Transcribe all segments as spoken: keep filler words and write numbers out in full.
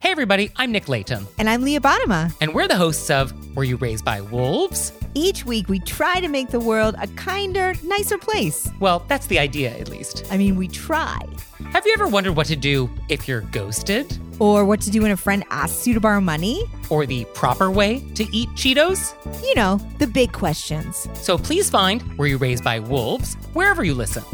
Hey everybody, I'm Nick Layton. And I'm Leah Bottima. And we're the hosts of Were You Raised by Wolves? Each week we try to make the world a kinder, nicer place. Well, that's the idea, at least. I mean, we try. Have you ever wondered what to do if you're ghosted? Or what to do when a friend asks you to borrow money? Or the proper way to eat Cheetos? You know, the big questions. So please find Were You Raised by Wolves wherever you listen.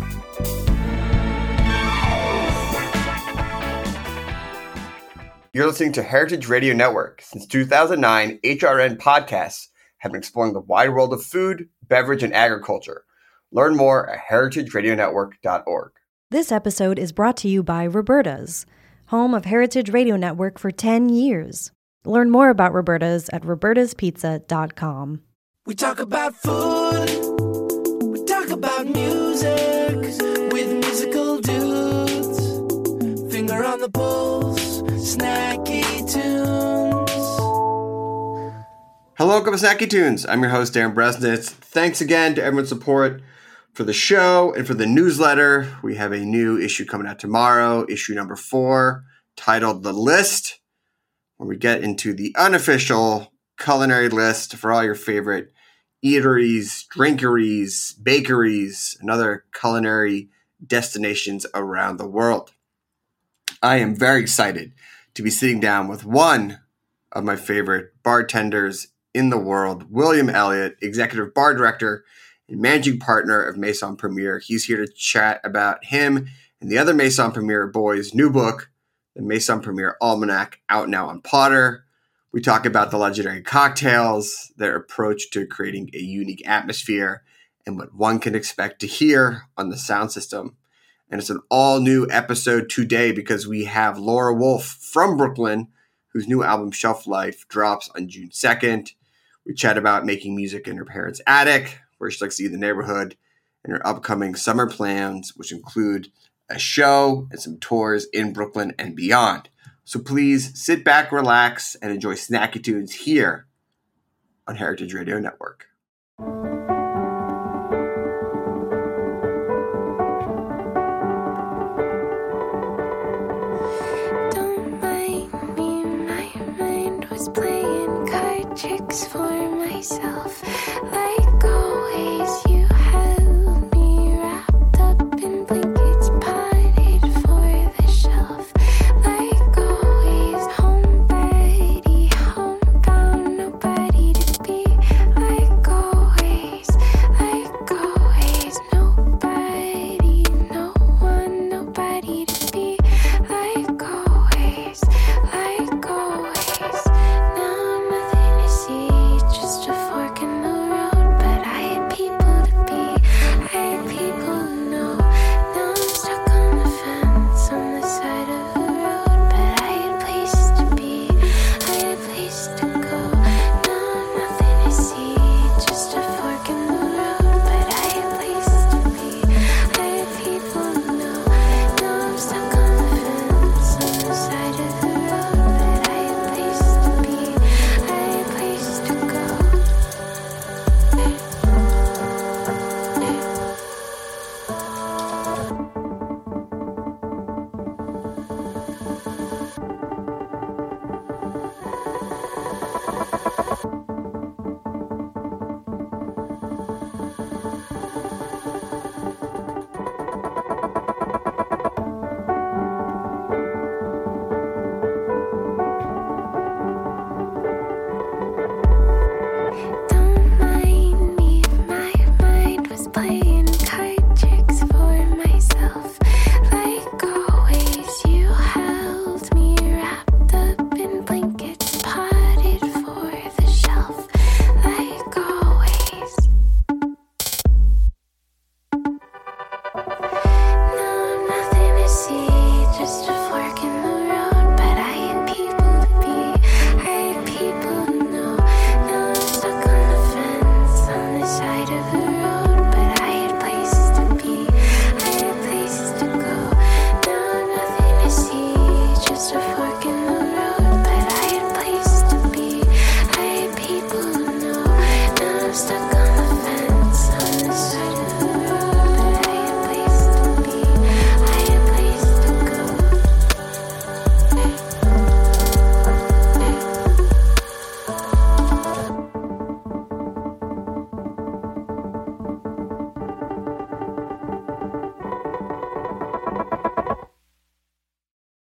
You're listening to Heritage Radio Network. Since two thousand nine, H R N podcasts have been exploring the wide world of food, beverage, and agriculture. Learn more at heritage radio network dot org. This episode is brought to you by Roberta's, home of Heritage Radio Network for ten years. Learn more about Roberta's at robertas pizza dot com. We talk about food, we talk about music, with musical dudes, finger on the pulse, snacky tunes. Hello, welcome to Snacky Tunes. I'm your host, Darren Bresnitz. Thanks again to everyone's support for the show and for the newsletter. We have a new issue coming out tomorrow, issue number four, titled The List, where we get into the unofficial culinary list for all your favorite eateries, drinkeries, bakeries, and other culinary destinations around the world. I am very excited to be sitting down with one of my favorite bartenders in the world, William Elliott, Executive Bar Director and Managing Partner of Maison Premier. He's here to chat about him and the other Maison Premier boys' new book, the Maison Premier Almanac, out now on Potter. We talk about the legendary cocktails, their approach to creating a unique atmosphere, and what one can expect to hear on the sound system. And it's an all-new episode today because we have Laura Wolf from Brooklyn, whose new album Shelf Life drops on June second. We chat about making music in her parents' attic, where she likes to see the neighborhood, and her upcoming summer plans, which include a show and some tours in Brooklyn and beyond. So please sit back, relax, and enjoy Snacky Tunes here on Heritage Radio Network. Don't mind me, my mind was playing card tricks for myself. Like always, you held me wrapped up in blankets, potted for the shelf. Like always, home Betty, homebound, nobody to be. Like always, like always, nobody, no one, nobody to be. Like always, like always, now nothing to see, just a fork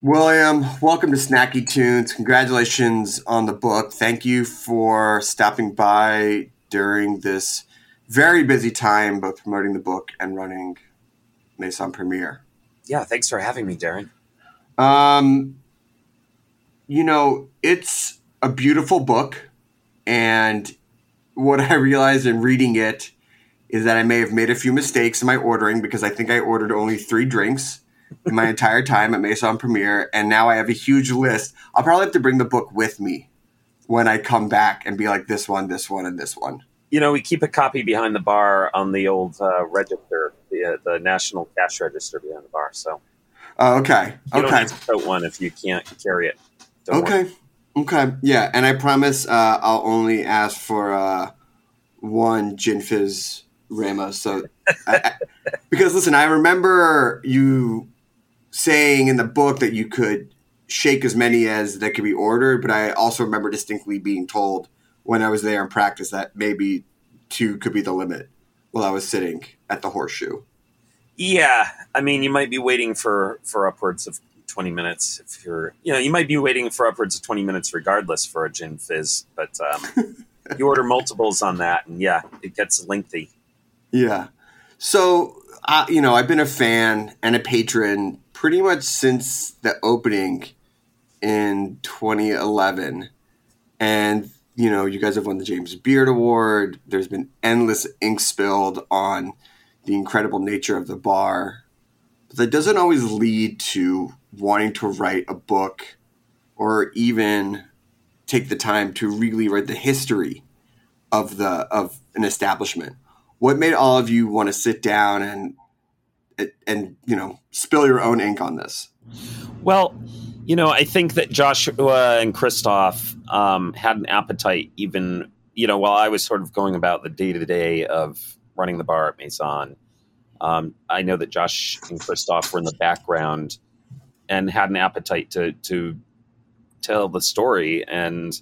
William, welcome to Snacky Tunes. Congratulations on the book. Thank you for stopping by during this very busy time, both promoting the book and running Maison Premiere. Yeah, thanks for having me, Darren. Um, you know, it's a beautiful book, and what I realized in reading it is that I may have made a few mistakes in my ordering, because I think I ordered only three drinks in my entire time at Maison Premiere, and now I have a huge list. I'll probably have to bring the book with me when I come back and be like, this one, this one, and this one. You know, we keep a copy behind the bar on the old uh, register, the, uh, the National Cash Register behind the bar. So, oh, okay, you okay. don't need to tote one if you can't carry it. Don't okay, worry. okay, yeah. And I promise uh, I'll only ask for uh, one Gin Fizz Ramos. So, I, I, because listen, I remember you saying in the book that you could shake as many as that could be ordered, but I also remember distinctly being told when I was there in practice that maybe two could be the limit while I was sitting at the Horseshoe. Yeah, I mean, you might be waiting for, for upwards of twenty minutes if you're, you know, you might be waiting for upwards of twenty minutes regardless for a Gin Fizz, but um, you order multiples on that, and yeah, it gets lengthy. Yeah. So, uh, you know, I've been a fan and a patron pretty much since the opening in twenty eleven. And, you know, you guys have won the James Beard Award. There's been endless ink spilled on the incredible nature of the bar. But that doesn't always lead to wanting to write a book or even take the time to really write the history of the of an establishment. What made all of you want to sit down and and you know spill your own ink on this? Well, you know, I think that Joshua and Christoph um, had an appetite, even you know, while I was sort of going about the day to day of running the bar at Maison. Um, I know that Josh and Christoph were in the background and had an appetite to to tell the story, and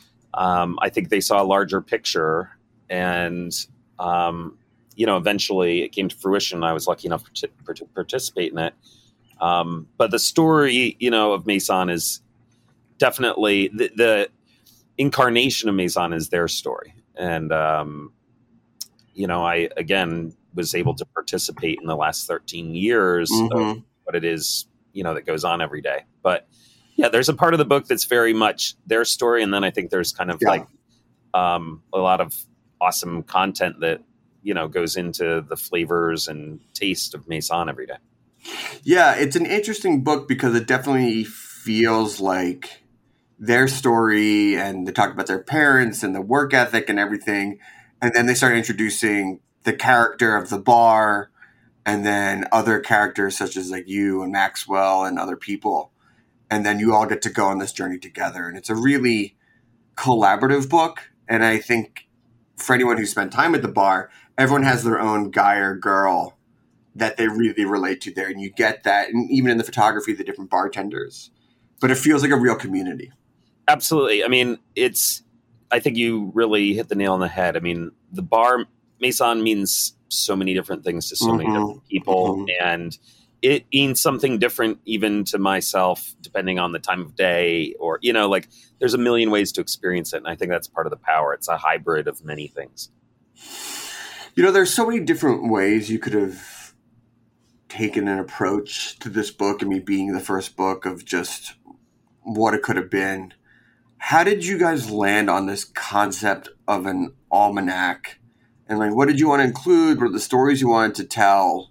um, I think they saw a larger picture and. Um, you know, eventually it came to fruition. I was lucky enough to, to participate in it. Um, but the story, you know, of Maison is definitely the, the incarnation of Maison is their story. And, um, you know, I, again, was able to participate in the last thirteen years Mm-hmm. of what it is, you know, that goes on every day. But yeah, there's a part of the book that's very much their story. And then I think there's kind of Yeah. like um, a lot of awesome content that, you know, goes into the flavors and taste of Maison every day. Yeah, it's an interesting book because it definitely feels like their story, and they talk about their parents and the work ethic and everything. And then they start introducing the character of the bar and then other characters such as like you and Maxwell and other people. And then you all get to go on this journey together. And it's a really collaborative book. And I think for anyone who spent time at the bar, everyone has their own guy or girl that they really relate to there. And you get that, and even in the photography, the different bartenders. But it feels like a real community. Absolutely. I mean, it's, I think you really hit the nail on the head. I mean, the bar, Maison means so many different things to so Mm-hmm. many different people. Mm-hmm. And it means something different even to myself, depending on the time of day, or, you know, like there's a million ways to experience it. And I think that's part of the power. It's a hybrid of many things. You know, there's so many different ways you could have taken an approach to this book, and me being the first book of just what it could have been. How did you guys land on this concept of an almanac? And like, what did you want to include? What are the stories you wanted to tell?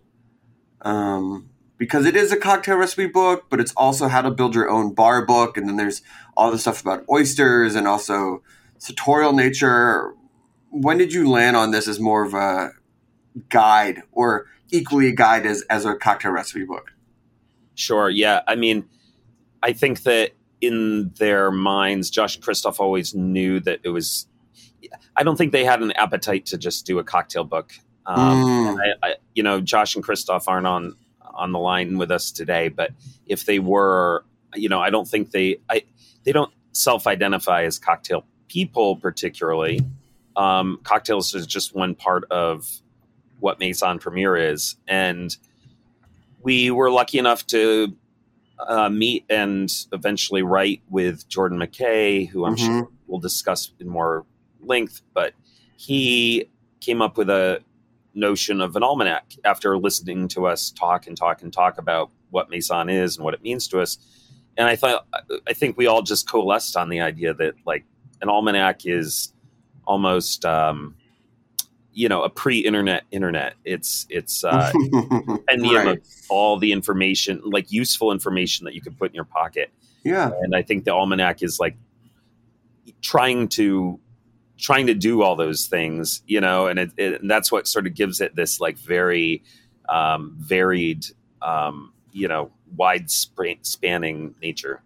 Um, because it is a cocktail recipe book, but it's also how to build your own bar book. And then there's all the stuff about oysters and also sartorial nature. When did you land on this as more of a guide, or equally a guide as, as a cocktail recipe book? Sure. Yeah. I mean, I think that in their minds, Josh and Christoph always knew that it was, I don't think they had an appetite to just do a cocktail book. Um, Mm. and I, I, you know, Josh and Christoph aren't on, on the line with us today, but if they were, you know, I don't think they, I, they don't self-identify as cocktail people particularly. Um, cocktails is just one part of what Maison Premiere is. And we were lucky enough to uh, meet and eventually write with Jordan McKay, who I'm Mhm. sure we'll discuss in more length, but he came up with a notion of an almanac after listening to us talk and talk and talk about what Maison is and what it means to us. And I thought, I think we all just coalesced on the idea that like an almanac is almost, um, you know, a pre-internet internet. It's, it's, uh, compendium Right. of all the information, like useful information that you could put in your pocket. Yeah. And I think the almanac is like trying to, trying to do all those things, you know, and it, it and that's what sort of gives it this like very, um, varied, um, you know, wide sp- spanning nature.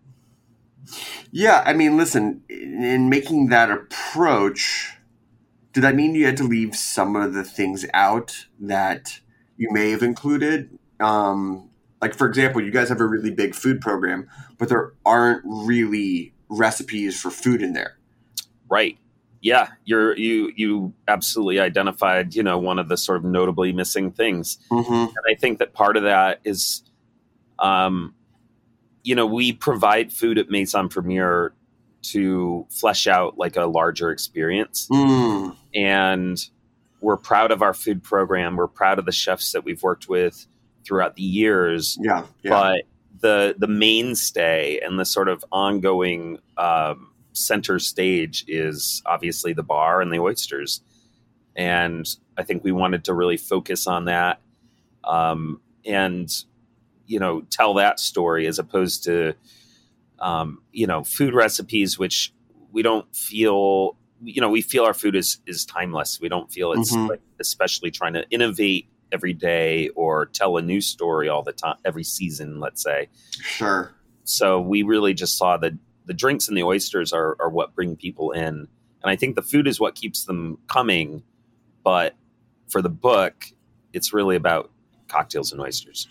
Yeah, I mean, listen, in in making that approach, did that mean you had to leave some of the things out that you may have included? Um, like, for example, you guys have a really big food program, but there aren't really recipes for food in there. Right. Yeah. You're, you, you absolutely identified, you know, one of the sort of notably missing things. Mm-hmm. And I think that part of that is, um, you know, we provide food at Maison Premier to flesh out like a larger experience. Mm. And we're proud of our food program. We're proud of the chefs that we've worked with throughout the years. Yeah, yeah. But the the mainstay and the sort of ongoing um, center stage is obviously the bar and the oysters. And I think we wanted to really focus on that um, and, you know, tell that story as opposed to, um, you know, food recipes, which we don't feel, you know, we feel our food is, is timeless. We don't feel it's Mhm. like especially trying to innovate every day or tell a new story all the time, every season, let's say. Sure. So we really just saw that the drinks and the oysters are, are what bring people in. And I think the food is what keeps them coming. But for the book, it's really about cocktails and oysters.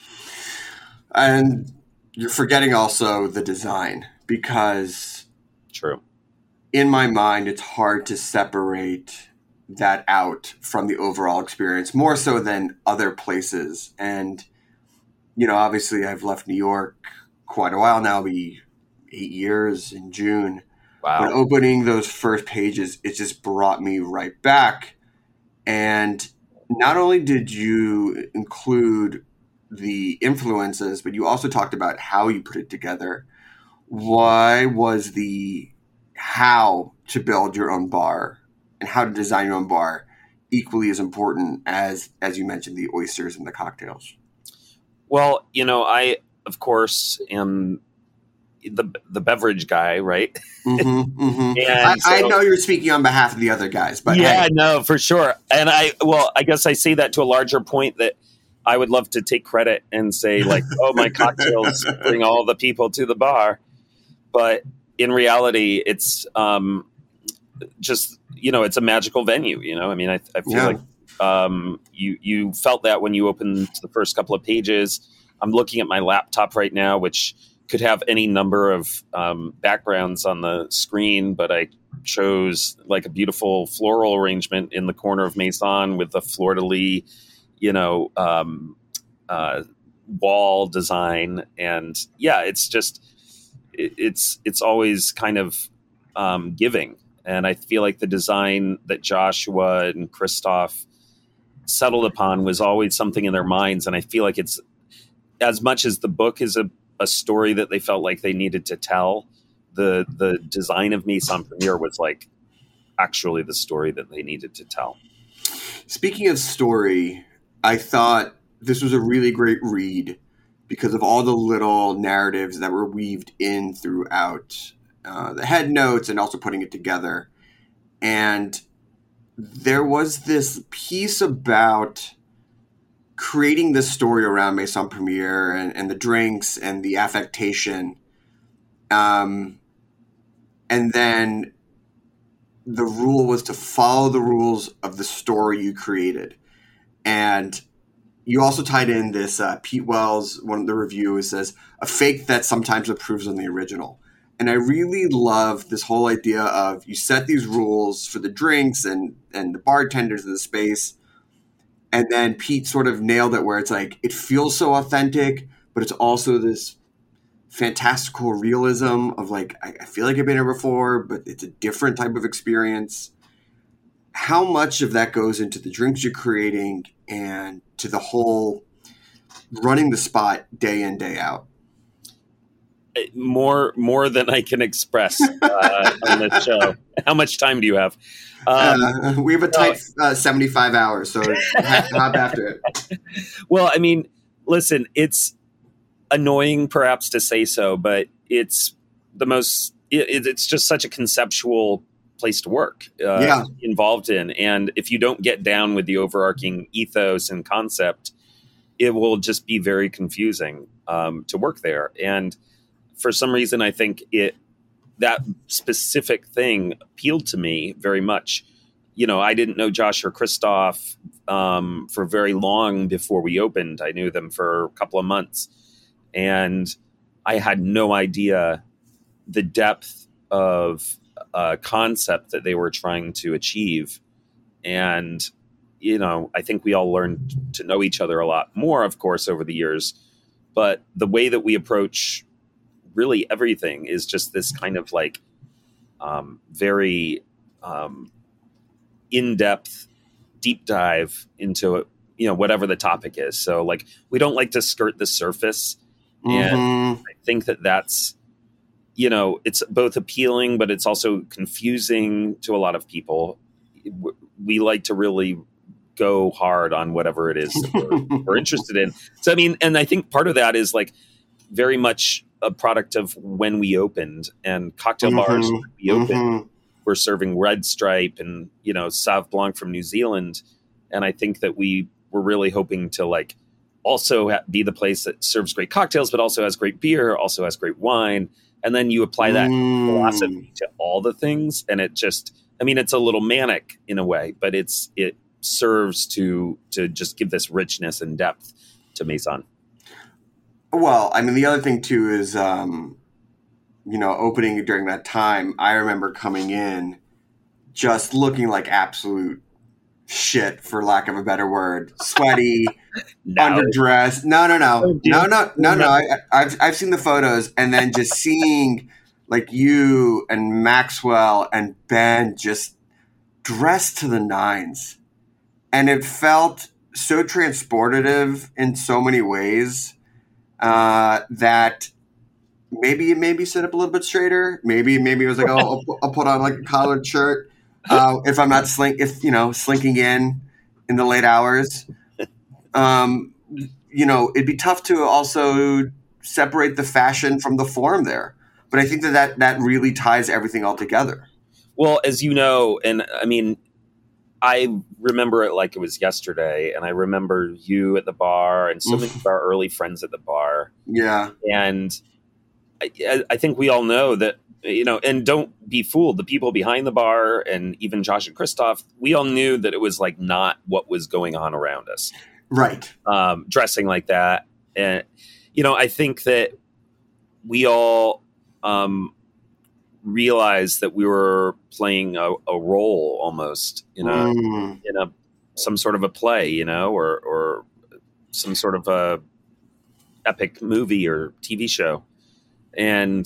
And you're forgetting also the design, because True. in my mind, it's hard to separate that out from the overall experience, more so than other places. And, you know, obviously I've left New York quite a while now, be eight years in June. Wow. But opening those first pages, it just brought me right back. And not only did you include the influences, but you also talked about how you put it together. Why was the how to build your own bar and how to design your own bar equally as important as, as you mentioned, the oysters and the cocktails? Well, you know, I, of course, am the the beverage guy, right? Mm-hmm, mm-hmm. And I, so- I know you're speaking on behalf of the other guys, but yeah, hey. no, for sure. And I, well, I guess I say that to a larger point that I would love to take credit and say like, oh, my cocktails bring all the people to the bar. But in reality, it's um, just, you know, it's a magical venue. You know, I mean, I, I feel Yeah. like um, you, you felt that when you opened the first couple of pages. I'm looking at my laptop right now, which could have any number of um, backgrounds on the screen, but I chose like a beautiful floral arrangement in the corner of Maison with the fleur-de-lis, you know, um, uh, wall design. And yeah, it's just, it, it's, it's always kind of um, giving. And I feel like the design that Joshua and Christoph settled upon was always something in their minds. And I feel like it's, as much as the book is a, a story that they felt like they needed to tell, the the design of Maison Premier was like actually the story that they needed to tell. Speaking of story, I thought this was a really great read because of all the little narratives that were weaved in throughout uh, the head notes and also putting it together. And there was this piece about creating this story around Maison Premier and, and the drinks and the affectation. Um, and then the rule was to follow the rules of the story you created. And you also tied in this uh, Pete Wells, one of the reviewers says, a fake that sometimes improves on the original. And I really love this whole idea of you set these rules for the drinks and, and the bartenders in the space. And then Pete sort of nailed it where it's like, it feels so authentic, but it's also this fantastical realism of like, I, I feel like I've been here before, but it's a different type of experience. How much of that goes into the drinks you're creating and to the whole running the spot day in, day out? More, more than I can express uh, on this show. How much time do you have? Um, uh, we have a tight uh, seventy-five hours, so hop after it. Well, I mean, listen, it's annoying perhaps to say so, but it's the most, it, it's just such a conceptual place to work uh, yeah. involved in. And if you don't get down with the overarching ethos and concept, it will just be very confusing um, to work there. And for some reason, I think it, that specific thing appealed to me very much. You know, I didn't know Josh or Christoph um, for very long before we opened. I knew them for a couple of months, and I had no idea the depth of uh, concept that they were trying to achieve. And, you know, I think we all learned to know each other a lot more, of course, over the years. But the way that we approach really everything is just this kind of like um, very um, in-depth deep dive into, you know, whatever the topic is. So like, we don't like to skirt the surface. Mm-hmm. And I think that that's, you know, it's both appealing, but it's also confusing to a lot of people. We like to really go hard on whatever it is that we're, we're interested in. So, I mean, and I think part of that is like very much a product of when we opened, and cocktail mm-hmm. bars when we opened mm-hmm. were serving Red Stripe and, you know, Sauv Blanc from New Zealand. And I think that we were really hoping to like also ha- be the place that serves great cocktails, but also has great beer, also has great wine. And then you apply that mm. philosophy to all the things. And it just, I mean, it's a little manic in a way, but it's, it serves to, to just give this richness and depth to Maison. Well, I mean, the other thing too is, um, you know, opening during that time, I remember coming in just looking like absolute shit, for lack of a better word, sweaty, no. underdressed. No, no, no, oh, no, no, no, no. I, I've I've seen the photos, and then just seeing like you and Maxwell and Ben just dressed to the nines, and it felt so transportative in so many ways. Uh, that maybe it made me sit up a little bit straighter. Maybe maybe it was like, oh, I'll, I'll put on like a collared shirt uh, if I'm not slink, if you know, slinking in in the late hours. Um, you know, it'd be tough to also separate the fashion from the form there. But I think that that, that really ties everything all together. Well, as you know, and I mean, I remember it like it was yesterday, and I remember you at the bar and so many of our early friends at the bar. Yeah. And I, I think we all know that, you know, and don't be fooled. The people behind the bar and even Josh and Christoph, we all knew that it was like not what was going on around us. Right. Um, dressing like that. And, you know, I think that we all um, realized that we were playing a, a role almost in a, mm. in a, some sort of a play, you know, or, or some sort of a epic movie or T V show. And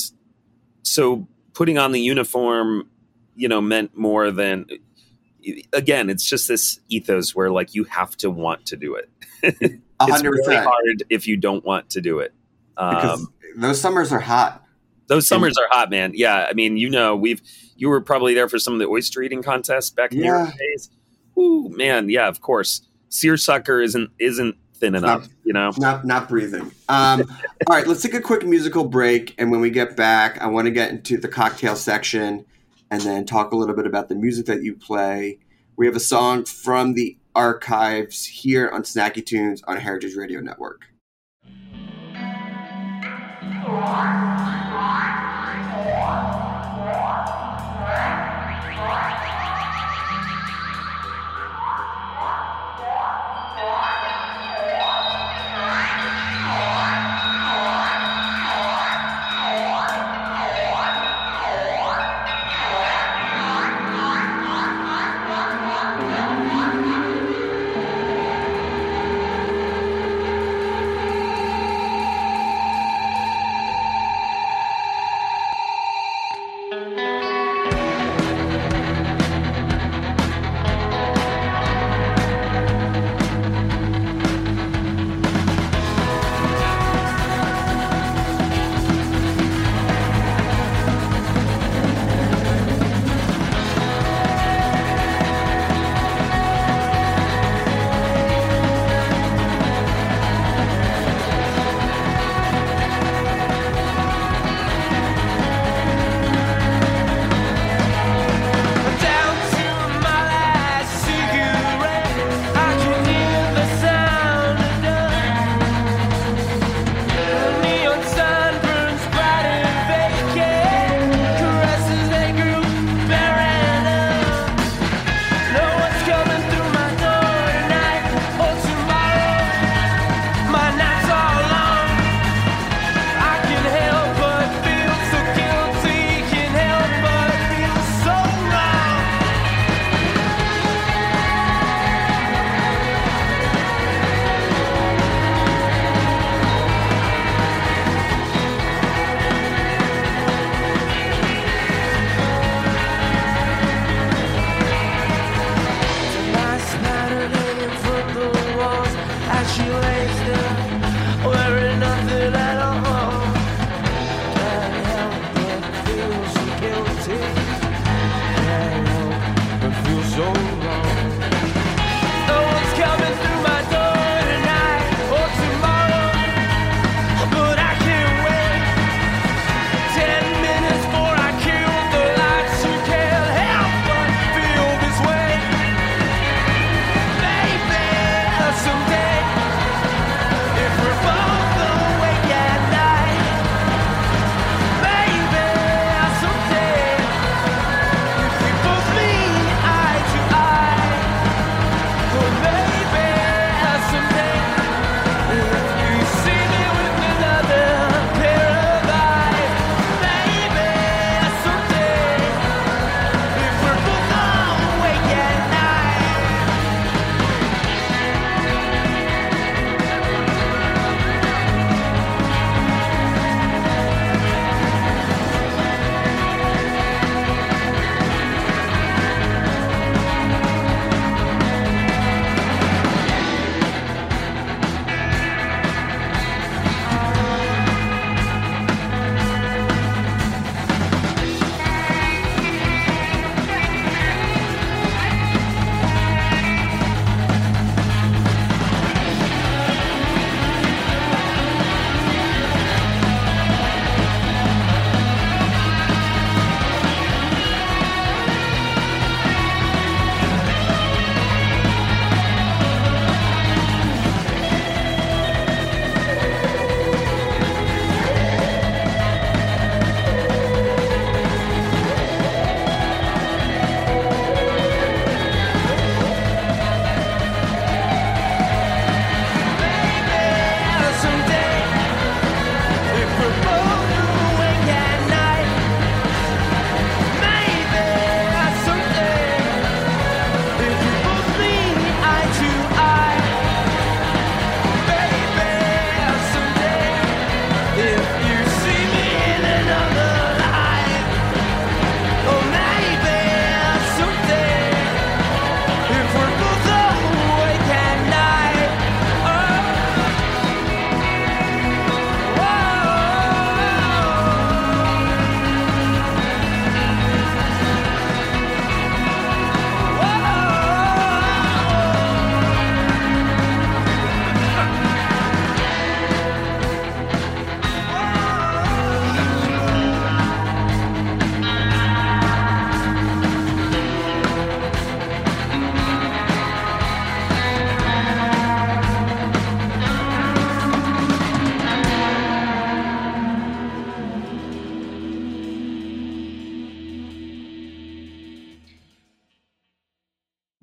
so putting on the uniform, you know, meant more than, again, it's just this ethos where like you have to want to do it. It's one hundred percent. really hard if you don't want to do it. Um, because those summers are hot. Those summers are hot, man. Yeah. I mean, you know, we've, you were probably there for some of the oyster eating contests back in the Yeah. early days. Ooh, man. Yeah, of course. Seersucker isn't, isn't thin enough, Not- you know? Not not breathing. Um, all right, let's take a quick musical break, and when we get back, I want to get into the cocktail section and then talk a little bit about the music that you play. We have a song from the archives here on Snacky Tunes on Heritage Radio Network.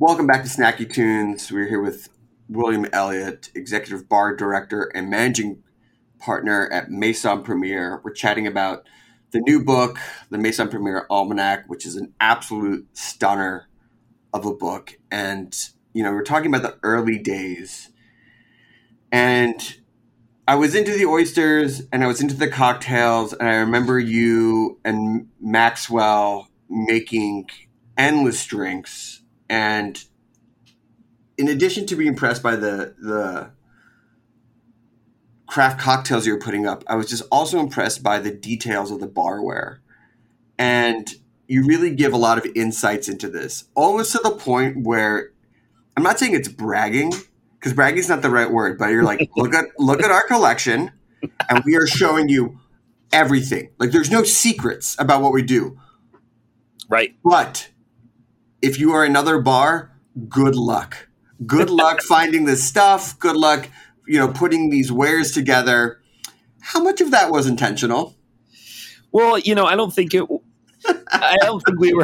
Welcome back to Snacky Tunes. We're here with William Elliott, Executive Bar Director and Managing Partner at Maison Premier. We're chatting about the new book, the Maison Premier Almanac, which is an absolute stunner of a book. And, you know, we're talking about the early days. And I was into the oysters and I was into the cocktails. And I remember you and Maxwell making endless drinks. And in addition to being impressed by the the craft cocktails you were putting up, I was just also impressed by the details of the barware. And you really give a lot of insights into this, almost to the point where I'm not saying it's bragging, because bragging is not the right word, but you're like, look at look at our collection, and we are showing you everything. Like, there's no secrets about what we do. Right. But if you are another bar, good luck. Good luck finding this stuff. Good luck, you know, putting these wares together. How much of that was intentional? Well, you know, I don't think it. I don't think we were.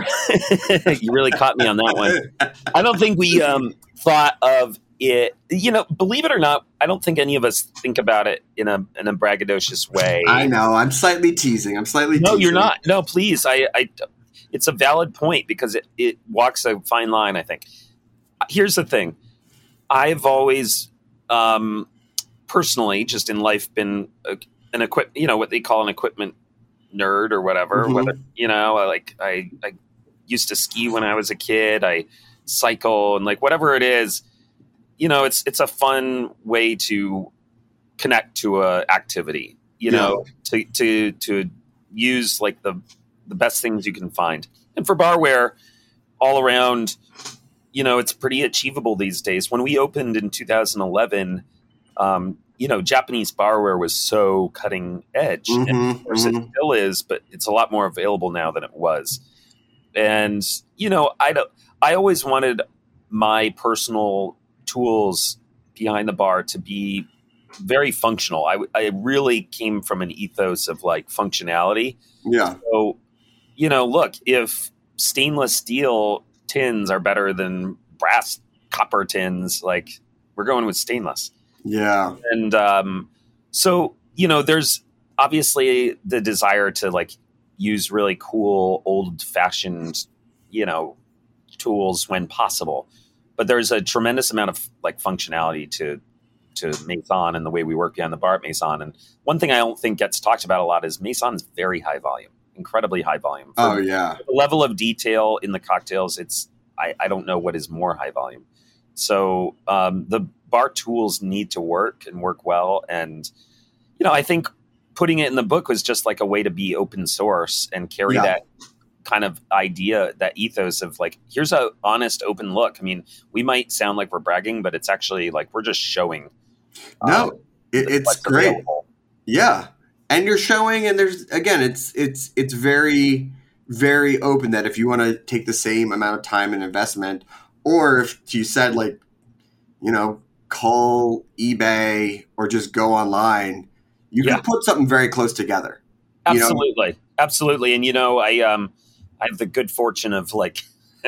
You really caught me on that one. I don't think we um, thought of it. You know, believe it or not, I don't think any of us think about it in a in a braggadocious way. I know. I'm slightly teasing. I'm slightly. No, teasing. you're not. No, please. I. I it's a valid point because it it walks a fine line, I think. Here's the thing. I've always, um, personally, just in life, been a, an equip, you know, what they call an equipment nerd or whatever. Mm-hmm. Whether you know, I like I, I used to ski when I was a kid. I cycle and like whatever it is, you know, it's it's a fun way to connect to a activity. You Yeah. know, to to to use like the the best things you can find, and for barware, all around. You know, it's pretty achievable these days. When we opened in two thousand eleven, um, you know, Japanese barware was so cutting edge. Mm-hmm, and of course mm-hmm. it still is, but it's a lot more available now than it was. And, you know, I don't, I always wanted my personal tools behind the bar to be very functional. I, I really came from an ethos of like functionality. Yeah. So, you know, look, if stainless steel tins are better than brass copper tins, like we're going with stainless. Yeah. And um, so, you know, there's obviously the desire to like use really cool, old fashioned, you know, tools when possible. But there's a tremendous amount of like functionality to, to Maison and the way we work behind the bar at Maison. And one thing I don't think gets talked about a lot is Maison is very high volume. Incredibly high volume. For Oh yeah. the level of detail in the cocktails, it's I, I don't know what is more high volume. So um, the bar tools need to work and work well. And, you know, I think putting it in the book was just like a way to be open source and carry Yeah. that kind of idea, that ethos of like, here's a honest, open look. I mean, we might sound like we're bragging, but it's actually like we're just showing. No, um, it, it's what's great. available. Yeah. And you're showing, and there's, again, it's, it's, it's very, very open that if you want to take the same amount of time and investment, or if you said like, you know, call eBay or just go online, you Yeah. can put something very close together. You know? Absolutely. Absolutely. And, you know, I, um, I have the good fortune of like,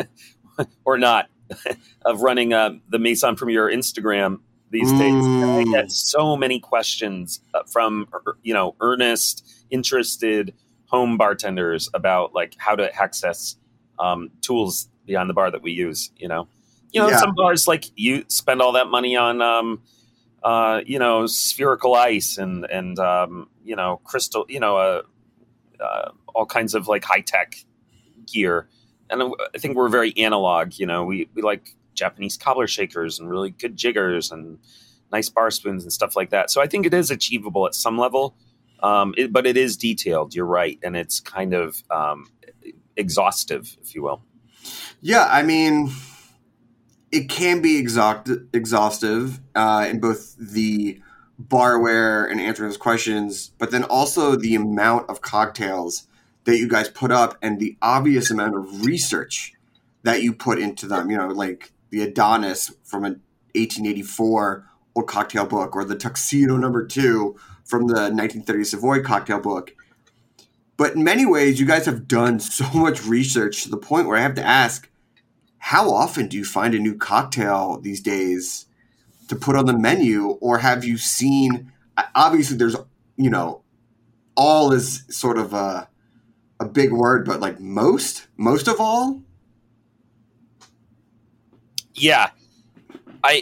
or not, of running uh, the Maison Premier Instagram these days. And I Mm. get so many questions uh, from, you know, earnest, interested home bartenders about like how to access um, tools behind the bar that we use, you know. You know, Yeah. some bars like you spend all that money on, um, uh, you know, spherical ice and, and um, you know, crystal, you know, uh, uh, all kinds of like high tech gear. And I think we're very analog, you know, we, we like Japanese cobbler shakers and really good jiggers and nice bar spoons and stuff like that. So I think it is achievable at some level, um, it, but it is detailed. You're right. And it's kind of um, exhaustive, if you will. Yeah, I mean, it can be exhaust- exhaustive uh, in both the barware and answering those questions, but then also the amount of cocktails that you guys put up and the obvious amount of research that you put into them. You know, like the Adonis from an eighteen eighty-four old cocktail book, or the Tuxedo Number Two from the nineteen thirty Savoy cocktail book. But in many ways, you guys have done so much research to the point where I have to ask, how often do you find a new cocktail these days to put on the menu? Or have you seen, obviously there's, you know, all is sort of a, a big word, but like most, most of all? Yeah. I,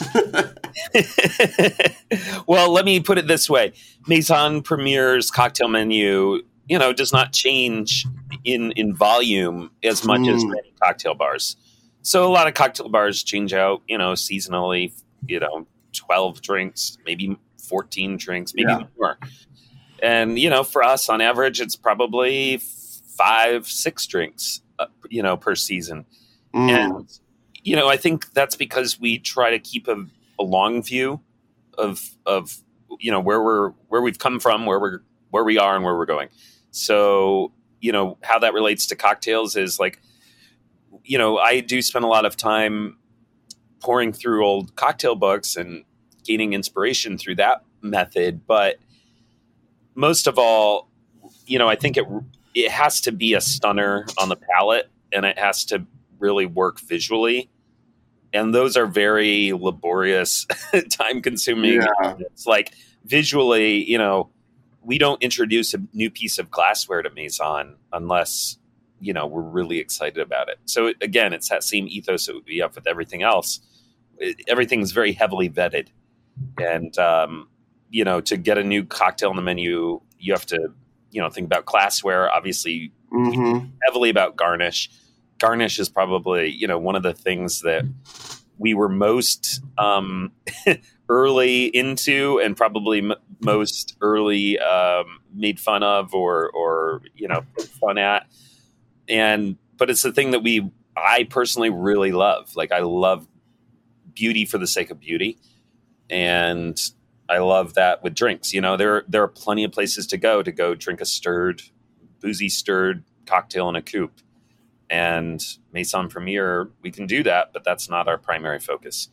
well, let me put it this way. Maison Premier's cocktail menu, you know, does not change in, in volume as much mm. as many cocktail bars. So a lot of cocktail bars change out, you know, seasonally, you know, twelve drinks, maybe fourteen drinks, maybe yeah. more. And, you know, for us on average, it's probably five, six drinks, uh, you know, per season. Mm. And, you know, I think that's because we try to keep a, a long view of, of, you know, where we're, where we've come from, where we're, where we are and where we're going. So, you know, how that relates to cocktails is like, you know, I do spend a lot of time pouring through old cocktail books and gaining inspiration through that method. But most of all, you know, I think it, it has to be a stunner on the palate, and it has to really work visually. And those are very laborious, time consuming. Yeah. It's like visually, you know, we don't introduce a new piece of glassware to Maison unless, you know, we're really excited about it. So again, it's that same ethos that we have with everything else. It, everything's very heavily vetted. And, um, you know, to get a new cocktail on the menu, you have to, you know, think about glassware, obviously mm-hmm. heavily about garnish. Garnish is probably, you know, one of the things that we were most um, early into and probably m- most early um, made fun of or, or, you know, put fun at. And, but it's the thing that we, I personally really love. Like I love beauty for the sake of beauty. And I love that with drinks. You know, there, there are plenty of places to go, to go drink a stirred, boozy stirred cocktail in a coupe. And Maison Premier, we can do that, but that's not our primary focus.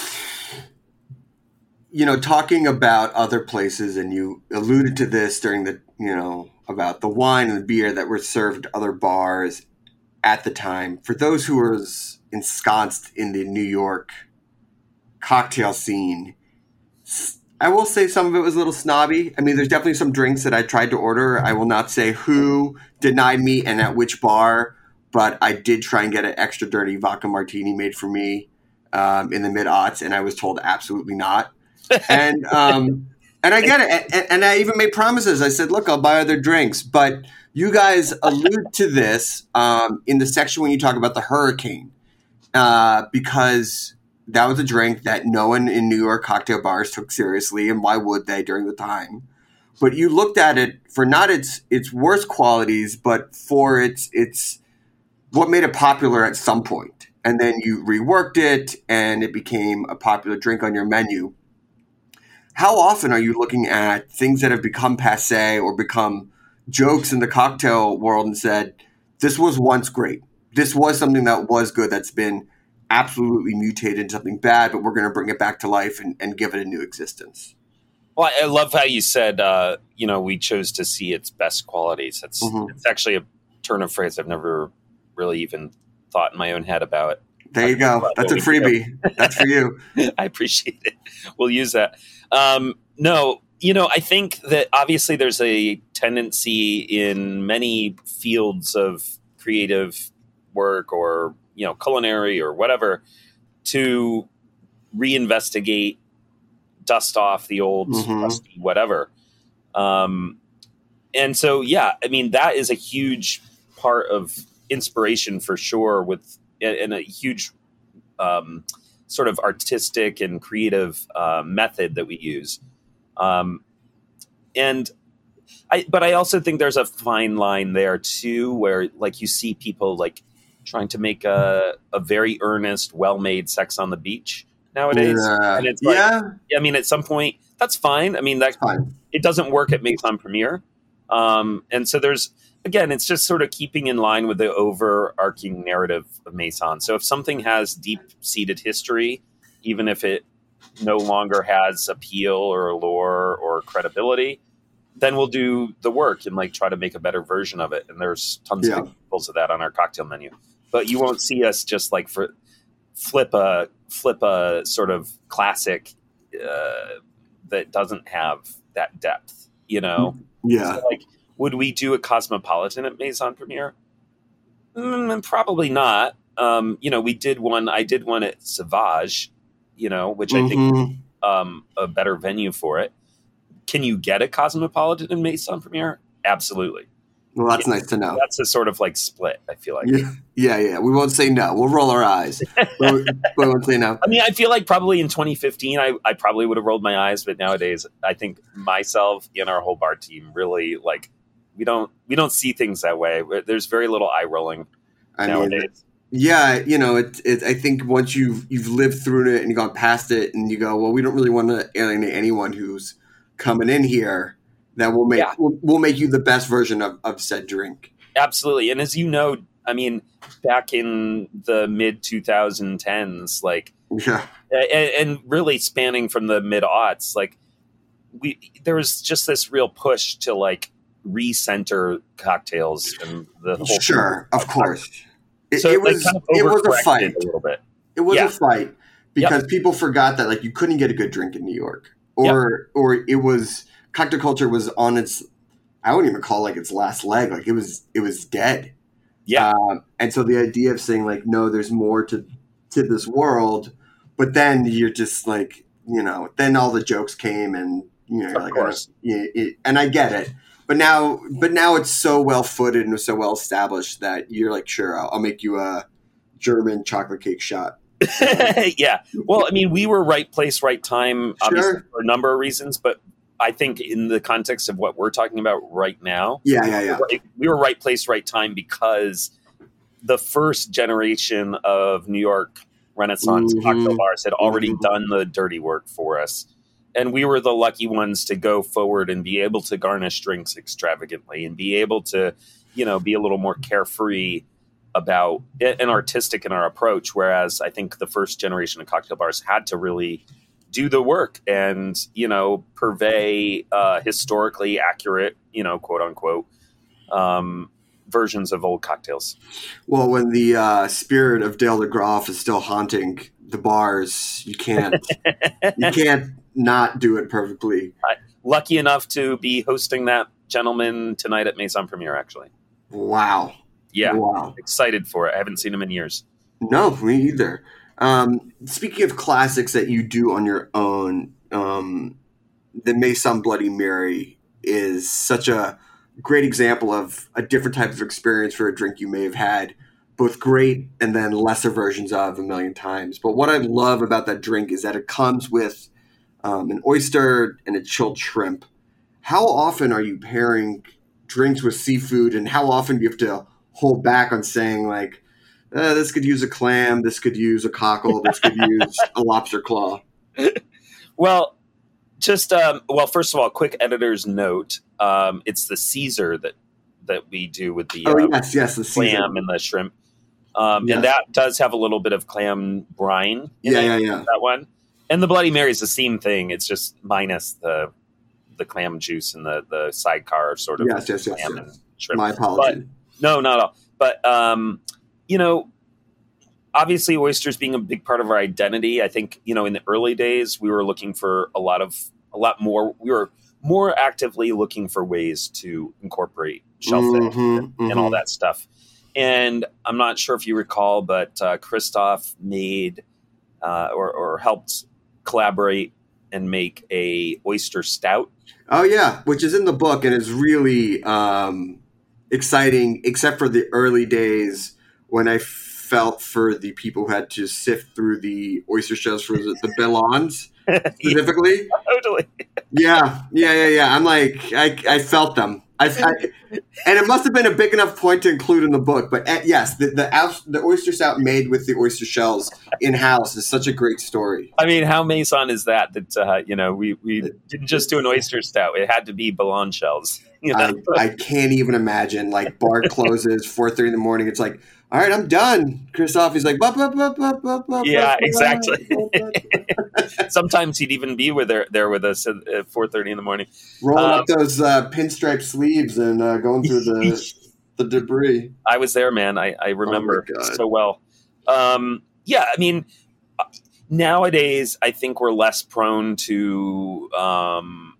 You know, talking about other places, and you alluded to this during the, you know, about the wine and the beer that were served at other bars at the time. For those who were ensconced in the New York cocktail scene, I will say some of it was a little snobby. I mean, there's definitely some drinks that I tried to order. I will not say who denied me and at which bar, but I did try and get an extra dirty vodka martini made for me um, in the mid-aughts, and I was told absolutely not. And um, and I get it. And, and I even made promises. I said, look, I'll buy other drinks. But you guys allude to this um, in the section when you talk about the Hurricane, uh, because that was a drink that no one in New York cocktail bars took seriously, and why would they during the time? But you looked at it for not its its worst qualities, but for its its what made it popular at some point. And then you reworked it, and it became a popular drink on your menu. How often are you looking at things that have become passé or become jokes in the cocktail world and said, this was once great. This was something that was good that's been absolutely mutated into something bad, but we're going to bring it back to life and, and give it a new existence? Well, I love how you said, uh, you know, we chose to see its best qualities. That's mm-hmm. It's actually a turn of phrase I've never really even thought in my own head about. There you go. That's a freebie. That's for you. I appreciate it. We'll use that. Um, no, you know, I think that obviously there's a tendency in many fields of creative work or, you know, culinary or whatever to reinvestigate, dust off the old mm-hmm. rusty whatever. Um, and so, yeah, I mean, that is a huge part of inspiration for sure, with and a huge um, sort of artistic and creative uh, method that we use. Um, and I, but I also think there's a fine line there too, where like you see people like trying to make a, a very earnest, well-made Sex on the Beach nowadays. Yeah. And it's like, yeah. I mean, at some point that's fine. I mean, that fine. It doesn't work at Maison Premier. Um, and so there's, again, it's just sort of keeping in line with the overarching narrative of Maison. So if something has deep-seated history, even if it no longer has appeal or allure or credibility, then we'll do the work and like try to make a better version of it. And there's tons yeah. of examples of that on our cocktail menu. but you won't see us just like for flip a flip a sort of classic uh, that doesn't have that depth, you know? Yeah. So, like, would we do a Cosmopolitan at Maison Premiere? Mm, probably not. Um, you know, we did one. I did one at Sauvage, you know, which I think Mhm. um, a better venue for it. Can you get a Cosmopolitan in Maison Premiere? Absolutely. Well, that's Yeah. nice to know. That's a sort of like split, I feel like. Yeah, yeah, yeah. We won't say no. We'll roll our eyes. but we we won't say no. I mean, I feel like probably in twenty fifteen, I, I probably would have rolled my eyes, but nowadays, I think myself and our whole bar team really like we don't we don't see things that way. There's very little eye rolling I nowadays. mean, yeah, you know, it, it. I think once you've you've lived through it and you've gone past it, and you go, well, we don't really want to alienate anyone who's coming in here. That will make Yeah. we'll, we'll make you the best version of, of said drink. Absolutely. And as you know, I mean, back in the mid twenty tens, like, Yeah, and, and really spanning from the mid aughts, like, we there was just this real push to like recenter cocktails and the whole sure, of course. It, So it like, was kind of it was a overcorrected fight. a little bit. It was Yeah. a fight because people forgot that like you couldn't get a good drink in New York, or or it was cocktail culture was on its. I wouldn't even call it like its last leg. Like it was it was dead. Yeah. Um, and so the idea of saying like, no, there's more to to this world, but then you're just like, you know, then all the jokes came, and you know, you're Of like, course. oh, yeah, it, and I get it, but now, but now it's so well footed and so well established that you're like, sure, I'll, I'll make you a German chocolate cake shot. Yeah. Well, I mean, we were right place, right time, obviously Sure. for a number of reasons, but I think in the context of what we're talking about right now, Yeah, yeah, yeah. right- we were right place, right time because the first generation of New York Renaissance Mhm. cocktail bars had already Mhm. done the dirty work for us. And we were the lucky ones to go forward and be able to garnish drinks extravagantly and be able to, you know, be a little more carefree about and artistic in our approach. Whereas I think the first generation of cocktail bars had to really do the work and, you know, purvey uh, historically accurate, you know, quote unquote, um, versions of old cocktails. Well, when the uh, spirit of Dale DeGroff is still haunting the bars, you can't you can't not do it perfectly. Lucky enough to be hosting that gentleman tonight at Maison Premiere, actually. Wow. Yeah, Wow. excited for it. I haven't seen him in years. No, me either. Um, speaking of classics that you do on your own, um, the Maison Bloody Mary is such a great example of a different type of experience for a drink you may have had, both great and then lesser versions of a million times. But what I love about that drink is that it comes with um, an oyster and a chilled shrimp. How often are you pairing drinks with seafood, and how often do you have to hold back on saying like, Uh, this could use a clam. This could use a cockle. This could use a lobster claw. Well, just um, well, first of all, quick editor's note: um, it's the Caesar that that we do with the Oh uh, yes, yes, the clam season. and the shrimp, um, Yes. and that does have a little bit of clam brine. In Yeah, it, yeah, yeah. That one, and the Bloody Mary is the same thing. It's just minus the the clam juice and the the sidecar sort of Yes, yes, yes, clam yes. and shrimp. My apology. No, not at all. But, um, you know, obviously oysters being a big part of our identity. I think, you know, in the early days, we were looking for a lot of, a lot more, we were more actively looking for ways to incorporate shellfish Mhm, and, and all mhm. that stuff. And I'm not sure if you recall, but uh, Christoph made uh, or, or helped collaborate and make a oyster stout. Oh yeah, which is in the book and is really um, exciting, except for the early days when I felt for the people who had to sift through the oyster shells for the, the Bellons specifically. Totally. Yeah, yeah, yeah, yeah. I'm like, I, I felt them. I, I, and it must have been a big enough point to include in the book. But uh, yes, the the, aus- the oyster stout made with the oyster shells in house is such a great story. I mean, how Maison is that? That uh, you know, we, we didn't just do an oyster stout; it had to be Boulogne shells. You know? I, I can't even imagine. Like bar closes four thirty in the morning. It's like, all right, I'm done. Christoph, he's like, bup, bup, bup, bup, bup, bup, Yeah, bup, exactly. bup, bup, bup. Sometimes he'd even be with there there with us at, at four thirty in the morning. Rolling Um, up those uh, pinstripe sleeves and uh, going through the The debris. I was there, man. I, I remember Oh my God. so well. Um, yeah, I mean, nowadays I think we're less prone to um,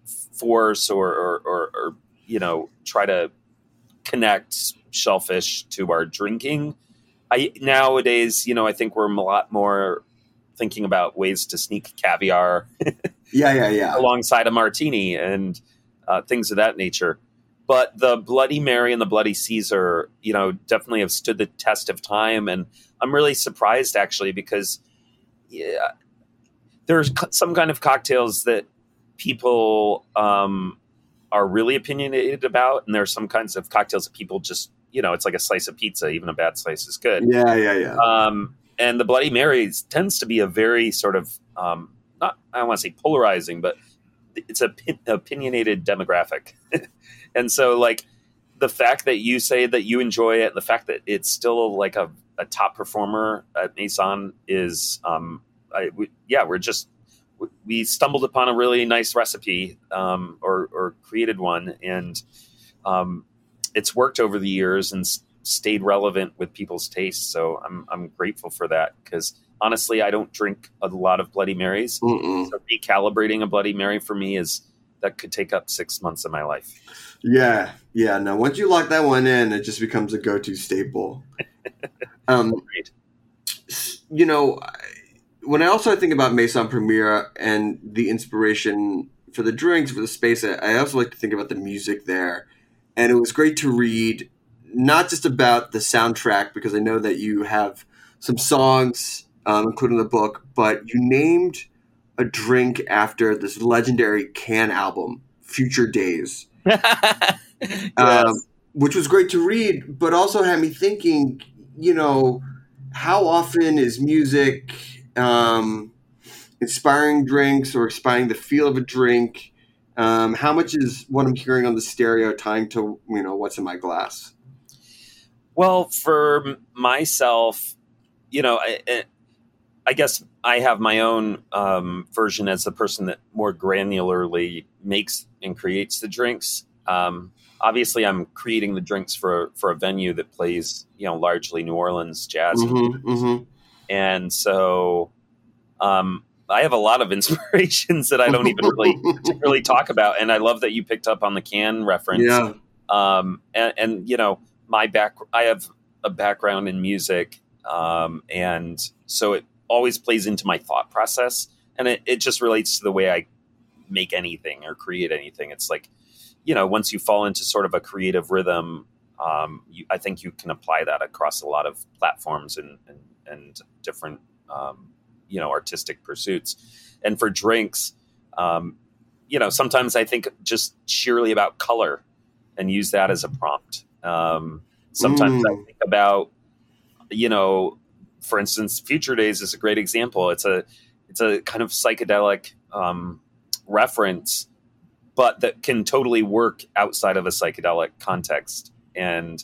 force or, or, or, or you know try to connect shellfish to our drinking. I nowadays, you know, I think we're a lot more thinking about ways to sneak caviar Yeah, yeah, yeah. alongside a martini and uh, things of that nature. But the Bloody Mary and the Bloody Caesar, you know, definitely have stood the test of time. And I'm really surprised, actually, because yeah, there's co- some kind of cocktails that people um, are really opinionated about. And there's some kinds of cocktails that people just, you know, it's like a slice of pizza. Even a bad slice is good. Yeah, yeah, yeah. Um, and the Bloody Mary tends to be a very sort of, um, not, I don't want to say polarizing, but it's a pin- opinionated demographic. And so like the fact that you say that you enjoy it, and the fact that it's still like a, a top performer at Maison is, um, I, we, yeah, we're just, we stumbled upon a really nice recipe, um, or, or created one. And, um, it's worked over the years and s- stayed relevant with people's tastes. So I'm, I'm grateful for that, because honestly, I don't drink a lot of Bloody Marys. Mm-mm. So recalibrating a Bloody Mary for me is, that could take up six months of my life. Yeah, yeah. No, once you lock that one in, it just becomes a go-to staple. Um, Agreed. you know, when I also think about Maison Premier and the inspiration for the drinks, for the space, I also like to think about the music there. And it was great to read, not just about the soundtrack, because I know that you have some songs um, included in the book, but you named a drink after this legendary Can album, Future Days, Yes. um, which was great to read, but also had me thinking, you know, how often is music um, inspiring drinks or inspiring the feel of a drink? Um, how much is what I'm hearing on the stereo tying to, you know, what's in my glass? Well, for m- myself, you know, I, I- I guess I have my own um, version as the person that more granularly makes and creates the drinks. Um, obviously, I'm creating the drinks for for a venue that plays, you know, largely New Orleans jazz, Mm-hmm, mm-hmm. and so um, I have a lot of inspirations that I don't even really really talk about. And I love that you picked up on the Can reference. Yeah. Um, and, and you know, my back, I have a background in music, um, and so it always plays into my thought process, and it, it just relates to the way I make anything or create anything. It's like, you know, once you fall into sort of a creative rhythm, um, you, I think you can apply that across a lot of platforms and, and, and different, um, you know, artistic pursuits. And for drinks, um, you know, sometimes I think just sheerly about color and use that as a prompt. Um, sometimes Mm. I think about, you know, for instance, Future Days is a great example. It's a, it's a kind of psychedelic um, reference, but that can totally work outside of a psychedelic context. And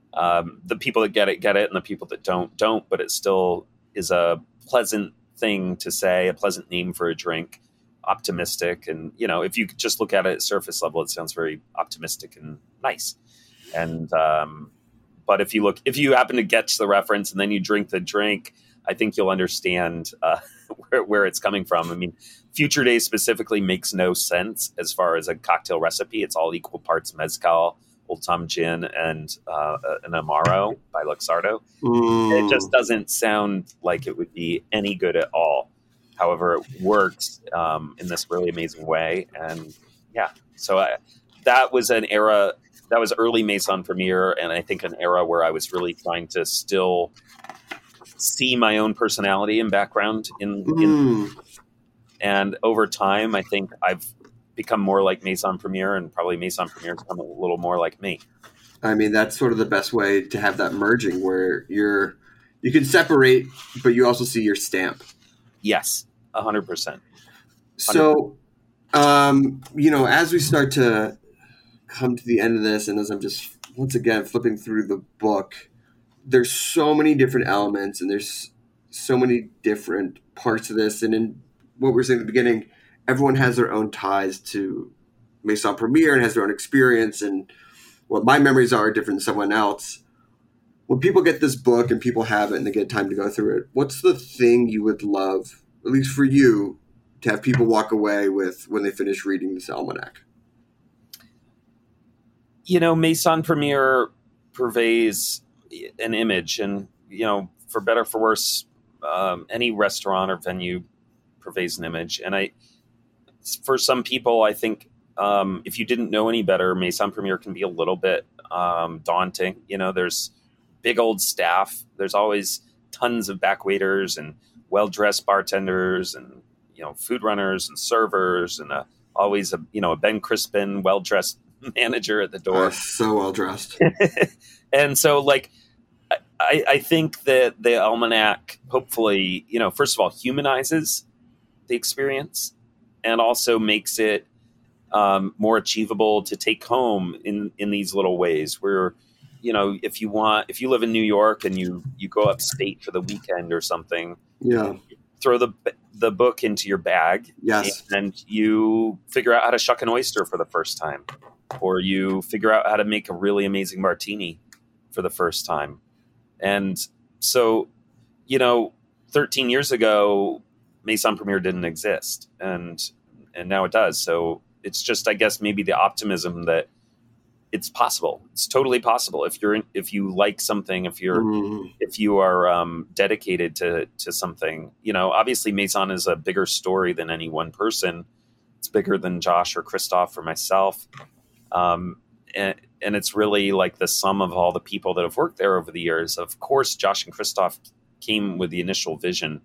um, the people that get it, get it. And the people that don't, don't, but it still is a pleasant thing to say, a pleasant name for a drink, optimistic. And, you know, if you could just look at it at surface level, it sounds very optimistic and nice. And, um, but if you look, if you happen to get the reference and then you drink the drink, I think you'll understand uh, where, where it's coming from. I mean, Future Days specifically makes no sense as far as a cocktail recipe. It's all equal parts mezcal, Old Tom Gin, and uh, an Amaro by Luxardo. Mm. It just doesn't sound like it would be any good at all. However, it works um, in this really amazing way. And yeah, so I, that was an era, that was early Maison Premier, and I think an era where I was really trying to still see my own personality and background in, in Mm. and over time, I think I've become more like Maison Premier, and probably Maison Premier has become a little more like me. I mean, that's sort of the best way to have that merging where you're, you can separate, but you also see your stamp. Yes, a hundred percent. So, um, you know, as we start to come to the end of this, and as I'm just once again flipping through the book, there's so many different elements, and there's so many different parts of this. And in what we were saying at the beginning, everyone has their own ties to Maison Premier and has their own experience. And what my memories are different than someone else. When people get this book and people have it and they get time to go through it, what's the thing you would love, at least for you, to have people walk away with when they finish reading this almanac? You know, Maison Premiere purveys an image, and, you know, for better or for worse, um, any restaurant or venue purveys an image. And I, for some people, I think um, if you didn't know any better, Maison Premiere can be a little bit um, daunting. You know, there's big old staff. There's always tons of back waiters and well-dressed bartenders and, you know, food runners and servers, and a, always a, you know, a Ben Crispin well-dressed manager at the door. Uh, so well-dressed. And so, like, I, I think that the almanac, hopefully, you know, first of all, humanizes the experience and also makes it um, more achievable to take home in, in these little ways where, you know, if you want, if you live in New York and you, you go upstate for the weekend or something, yeah, throw the the book into your bag. Yes. And you figure out how to shuck an oyster for the first time, or you figure out how to make a really amazing martini for the first time. And so, you know, thirteen years ago, Maison Premiere didn't exist, and and now it does. So it's just, I guess, maybe the optimism that it's possible. It's totally possible if you're in, if you like something, if you're Mm. if you are um, dedicated to to something. You know, obviously Maison is a bigger story than any one person. It's bigger than Josh or Christoph or myself. Um, and, and it's really like the sum of all the people that have worked there over the years. Of course, Josh and Christoph came with the initial vision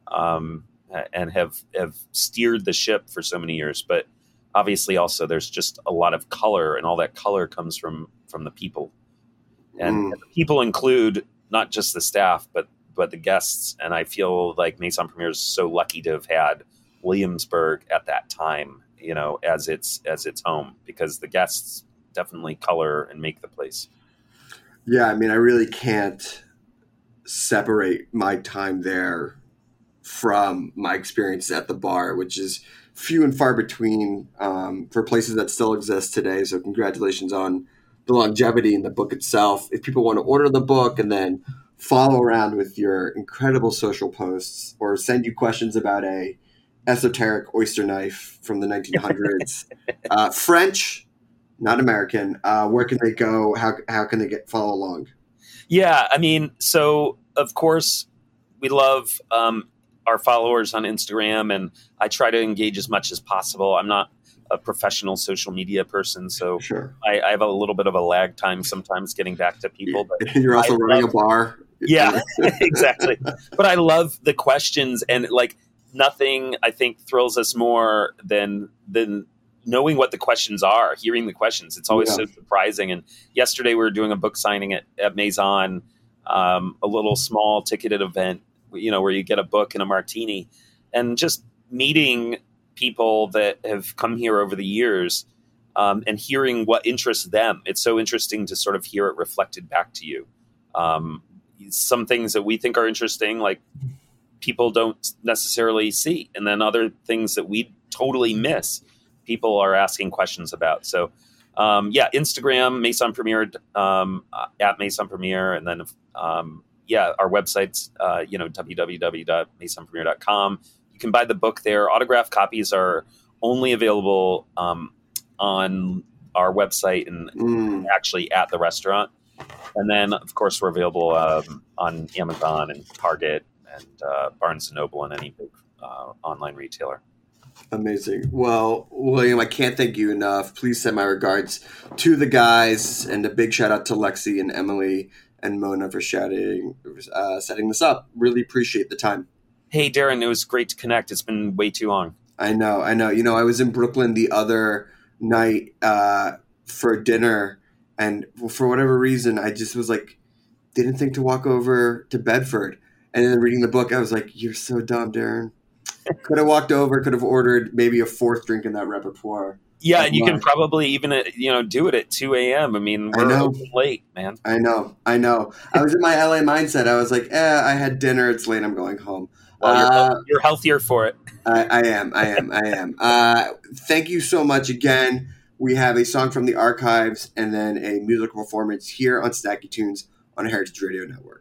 um, and have, have steered the ship for so many years. But obviously also there's just a lot of color, and all that color comes from, from the people. And, Mm. and the people include not just the staff, but, but the guests. And I feel like Maison Premiere is so lucky to have had Williamsburg at that time, you know, as its, as its home, because the guests definitely color and make the place. Yeah, I mean, I really can't separate my time there from my experience at the bar, which is few and far between um, for places that still exist today. So congratulations on the longevity in the book itself. If people want to order the book and then follow around with your incredible social posts, or send you questions about a esoteric oyster knife from the nineteen hundreds, uh, French, not American, uh, where can they go? How, how can they get follow along? Yeah, I mean, so of course we love um, our followers on Instagram, and I try to engage as much as possible. I'm not a professional social media person, so Sure. I, I have a little bit of a lag time sometimes getting back to people. But You're also I running love- a bar. Yeah, exactly. But I love the questions, and like nothing I think thrills us more than than knowing what the questions are, hearing the questions. It's always Yeah. so surprising. And yesterday we were doing a book signing at, at Maison, um, a little small ticketed event, you know, where you get a book and a martini, and just meeting people that have come here over the years, um, and hearing what interests them. It's so interesting to sort of hear it reflected back to you. Um, some things that we think are interesting, like people don't necessarily see. And then other things that we totally miss, people are asking questions about. So, um, yeah, Instagram, Maison Premiere, um, uh, at Maison Premiere. And then, um, yeah, our website's, uh, you know, w w w dot maison premiere dot com. You can buy the book there. Autographed copies are only available um, on our website and Mm. actually at the restaurant. And then, of course, we're available um, on Amazon and Target and uh, Barnes and Noble and any big uh, online retailer. Amazing. Well, William, I can't thank you enough. Please send my regards to the guys, and a big shout out to Lexi and Emily and Mona for shouting, uh, setting this up. Really appreciate the time. Hey, Darren, it was great to connect. It's been way too long. I know, I know. You know, I was in Brooklyn the other night uh, for dinner, and for whatever reason, I just was like, didn't think to walk over to Bedford. And then reading the book, I was like, you're so dumb, Darren. Could have walked over, could have ordered maybe a fourth drink in that repertoire. Yeah, Of and you can mine. probably even, uh, you know, do it at two a.m. I mean, I we're know. open late, man. I know, I know. I was in my L A mindset. I was like, eh, I had dinner. It's late. I'm going home. Well, you're, Uh, you're healthier for it. I, I am, I am, I am. Uh, thank you so much again. We have a song from the archives and then a musical performance here on Snacky Tunes on Heritage Radio Network.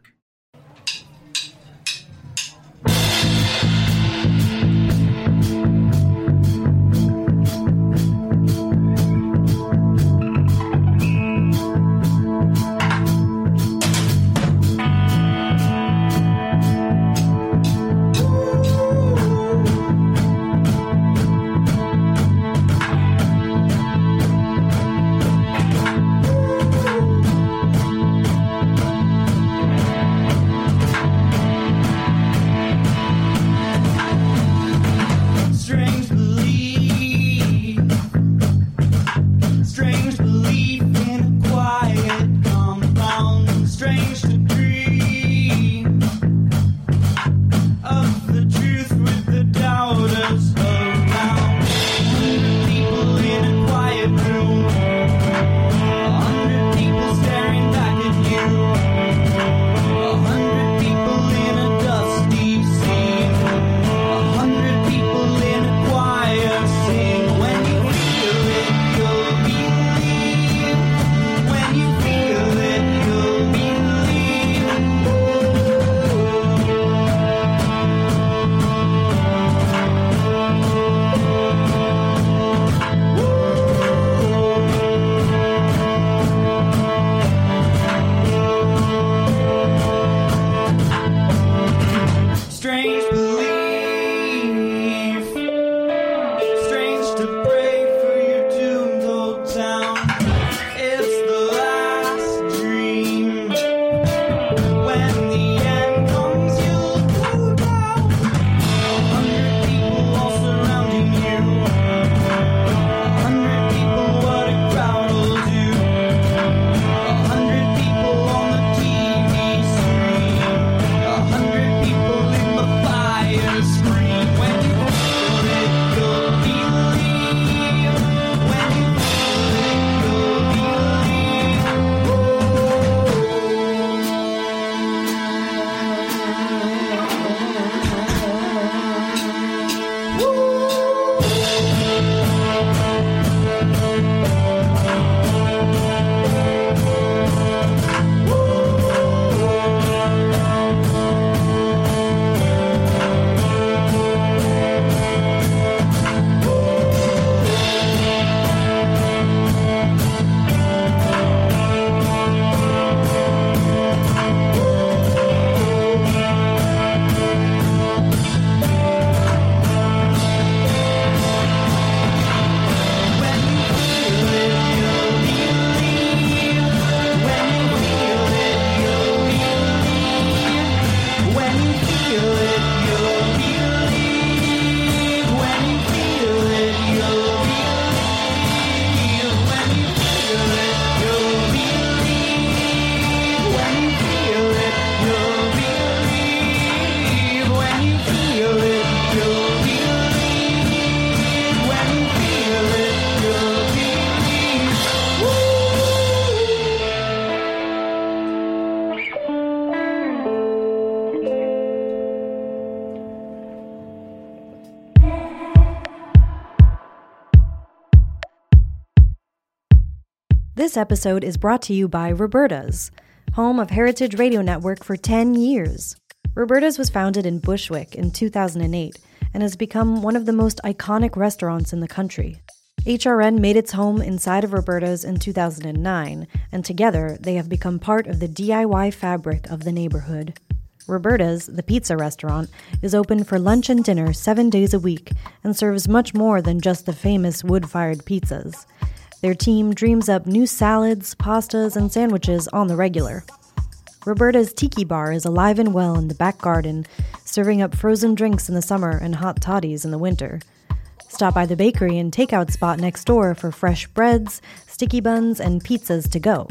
This episode is brought to you by Roberta's, home of Heritage Radio Network for ten years. Roberta's was founded in Bushwick in two thousand eight and has become one of the most iconic restaurants in the country. H R N made its home inside of Roberta's in two thousand nine, and together they have become part of the D I Y fabric of the neighborhood. Roberta's, the pizza restaurant, is open for lunch and dinner seven days a week and serves much more than just the famous wood-fired pizzas. Their team dreams up new salads, pastas, and sandwiches on the regular. Roberta's Tiki Bar is alive and well in the back garden, serving up frozen drinks in the summer and hot toddies in the winter. Stop by the bakery and takeout spot next door for fresh breads, sticky buns, and pizzas to go.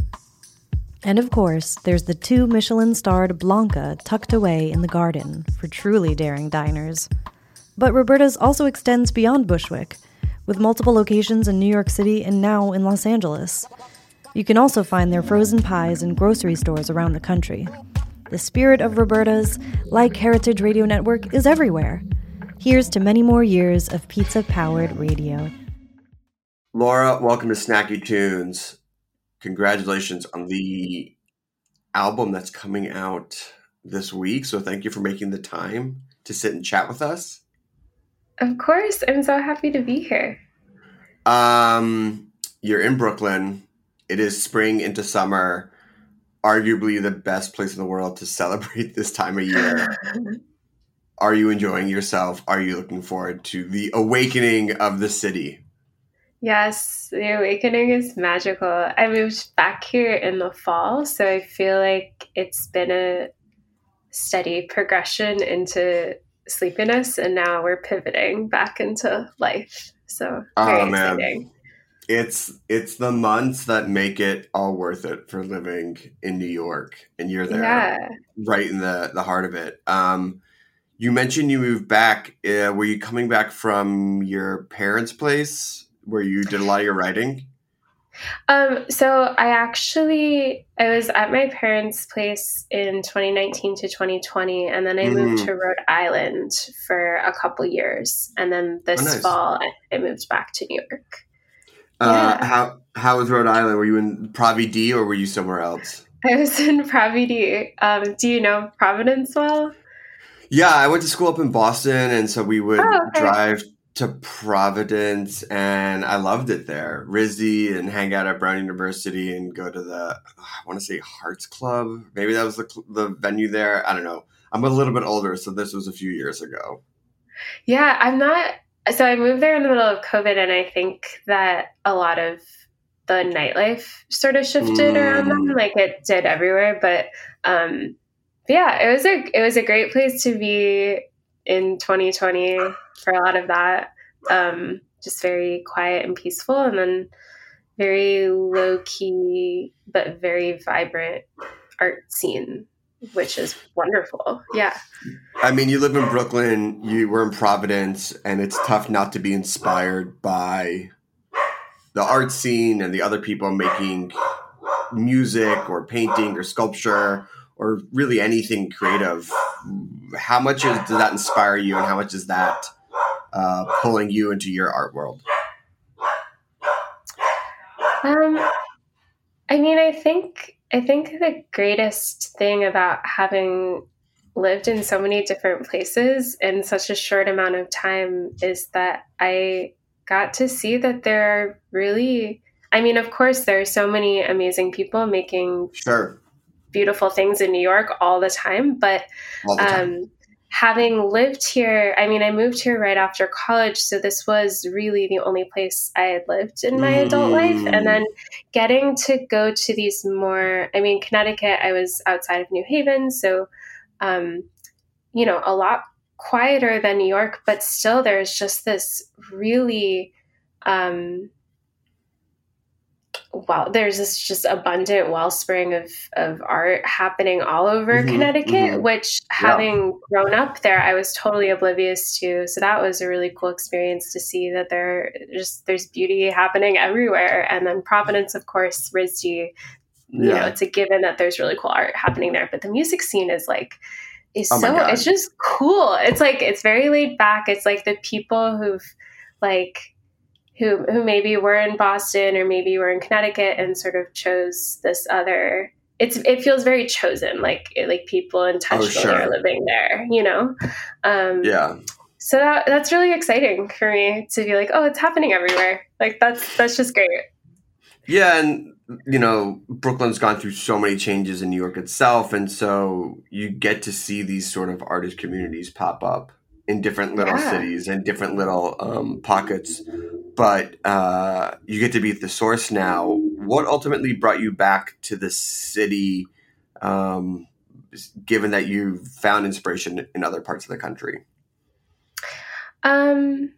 And of course, there's the two Michelin-starred Blanca tucked away in the garden for truly daring diners. But Roberta's also extends beyond Bushwick, with multiple locations in New York City and now in Los Angeles. You can also find their frozen pies in grocery stores around the country. The spirit of Roberta's, like Heritage Radio Network, is everywhere. Here's to many more years of pizza-powered radio. Laura, welcome to Snacky Tunes. Congratulations on the album that's coming out this week. So thank you for making the time to sit and chat with us. Of course. I'm so happy to be here. Um, you're in Brooklyn. It is spring into summer, arguably the best place in the world to celebrate this time of year. Are you enjoying yourself? Are you looking forward to the awakening of the city? Yes, the awakening is magical. I moved back here in the fall, so I feel like it's been a steady progression into sleepiness, and now we're pivoting back into life. So very Oh man, exciting. it's it's the months that make it all worth it for living in New York, and you're there, Yeah. right in the the heart of it. Um, you mentioned you moved back. Uh, were you coming back from your parents' place where you did a lot of your writing? Um, so I actually, I was at my parents' place in twenty nineteen to twenty twenty, and then I moved Mm. to Rhode Island for a couple years. And then this Oh, nice. fall, I, I moved back to New York. Uh, Yeah. how how was Rhode Island? Were you in Pravi D or were you somewhere else? I was in Pravidi. Um, do you know Providence well? Yeah, I went to school up in Boston, and so we would Oh, okay. drive to Providence, and I loved it there. R I S D and hang out at Brown University and go to the, I want to say Hearts Club. Maybe that was the cl- the venue there. I don't know. I'm a little bit older, so this was a few years ago. Yeah, I'm not. So I moved there in the middle of COVID, and I think that a lot of the nightlife sort of shifted Mm. around them, like it did everywhere. But um, yeah, it was a it was a great place to be in twenty twenty for a lot of that. Um, just very quiet and peaceful, and then very low key but very vibrant art scene, which is wonderful. Yeah. I mean, you live in Brooklyn, you were in Providence, and it's tough not to be inspired by the art scene and the other people making music or painting or sculpture or really anything creative. How much is, does that inspire you, and how much is that uh, pulling you into your art world? Um, I mean, I think I think the greatest thing about having lived in so many different places in such a short amount of time is that I got to see that there are really, I mean, of course, there are so many amazing people making Sure. beautiful things in New York all the time, but All the time. um, having lived here, I mean, I moved here right after college, so this was really the only place I had lived in my adult life. Mm. And then getting to go to these more, I mean, Connecticut, I was outside of New Haven, so, um, you know, a lot quieter than New York, but still there's just this really, um, well, there's this just abundant wellspring of, of art happening all over Mhm, Connecticut, mhm. which having grown up there, I was totally oblivious to. So that was a really cool experience to see that there just, there's beauty happening everywhere. And then Providence, of course, R I S D, you Yeah. know, it's a given that there's really cool art happening there, but the music scene is like, is Oh my so, God. it's just cool. It's like, it's very laid back. It's like the people who've like, who who maybe were in Boston or maybe were in Connecticut and sort of chose this other. It's it feels very chosen, like like people intentionally sure. are living there, you know. Um, Yeah. So that that's really exciting for me to be like, oh, it's happening everywhere. Like that's that's just great. Yeah, and you know, Brooklyn's gone through so many changes in New York itself, and so you get to see these sort of artist communities pop up in different little Yeah. cities and different little um, pockets. But uh, you get to be at the source now. What ultimately brought you back to the city, um, given that you found inspiration in other parts of the country? Um.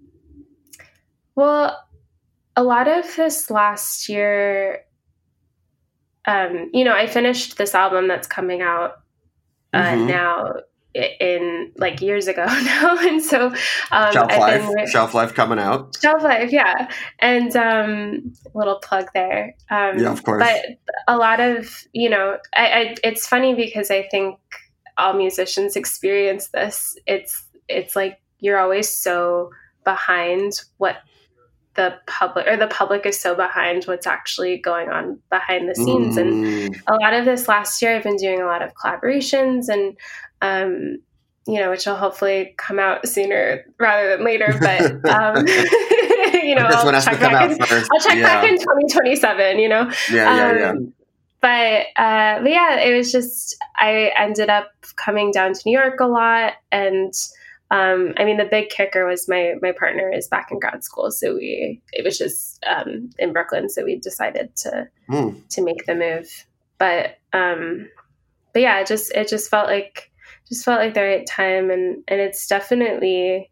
Well, a lot of this last year, um, you know, I finished this album that's coming out uh, Mhm. now i- in like years ago now, and so um, Shelf I've life, been shelf life coming out. Shelf Life, yeah, and um, little plug there. Um, Yeah, of course. But a lot of you know, I, I it's funny because I think all musicians experience this. It's it's like you're always so behind what the public or the public is so behind what's actually going on behind the scenes. Mm. And a lot of this last year, I've been doing a lot of collaborations and, um, you know, which will hopefully come out sooner rather than later. But, um, you know, I'll check, back in, I'll check yeah. back in twenty twenty-seven, you know? Yeah, yeah, yeah. Um, but, uh, but yeah, it was just, I ended up coming down to New York a lot. And, um, I mean, the big kicker was my, my partner is back in grad school. So we, it was just, um, in Brooklyn. So we decided to, mm. to make the move. But, um, but yeah, it just, it just felt like, just felt like the right time. And, and it's definitely,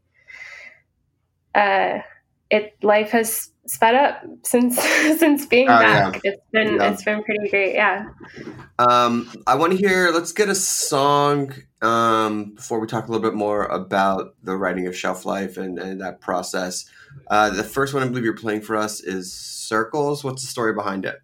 uh, it, life has sped up since, since being oh, back. Yeah. It's been, yeah. it's been pretty great. Yeah. Um, I want to hear, let's get a song, um, before we talk a little bit more about the writing of Shelf Life and, and that process. Uh, the first one I believe you're playing for us is Circles. What's the story behind it?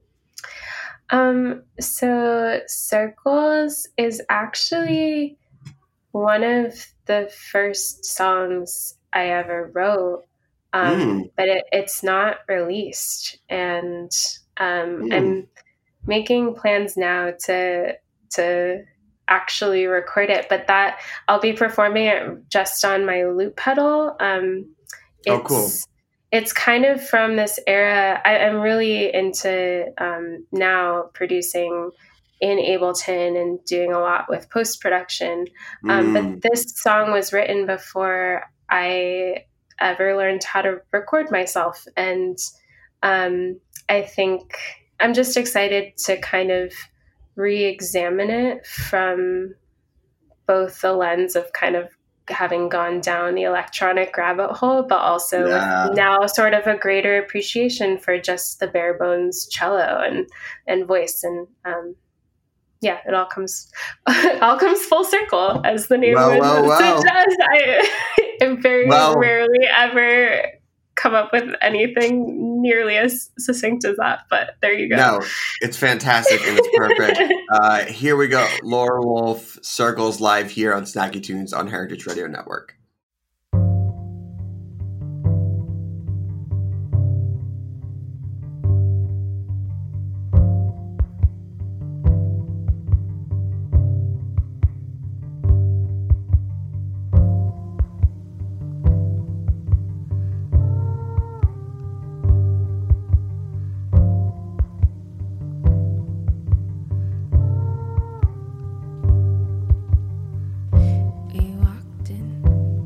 Um, so Circles is actually one of the first songs I ever wrote. Um, mm. but it, it's not released, and, um, mm. I'm making plans now to, to actually record it, but that I'll be performing it just on my loop pedal. Um, it's, oh, cool. It's kind of from this era. I, I'm really into, um, now producing in Ableton and doing a lot with post-production. Um, mm. But this song was written before I ever learned how to record myself. And um, I think I'm just excited to kind of re-examine it from both the lens of kind of having gone down the electronic rabbit hole, but also yeah. with now sort of a greater appreciation for just the bare bones cello and, and voice. And um, yeah, it all comes, it all comes full circle, as the name well, would well, well. suggest. I am very well. rarely ever come up with anything nearly as succinct as that, but there you go. No, it's fantastic and it's perfect. uh, here we go. Laura Wolf, Circles, live here on Snacky Tunes on Heritage Radio Network. We walked in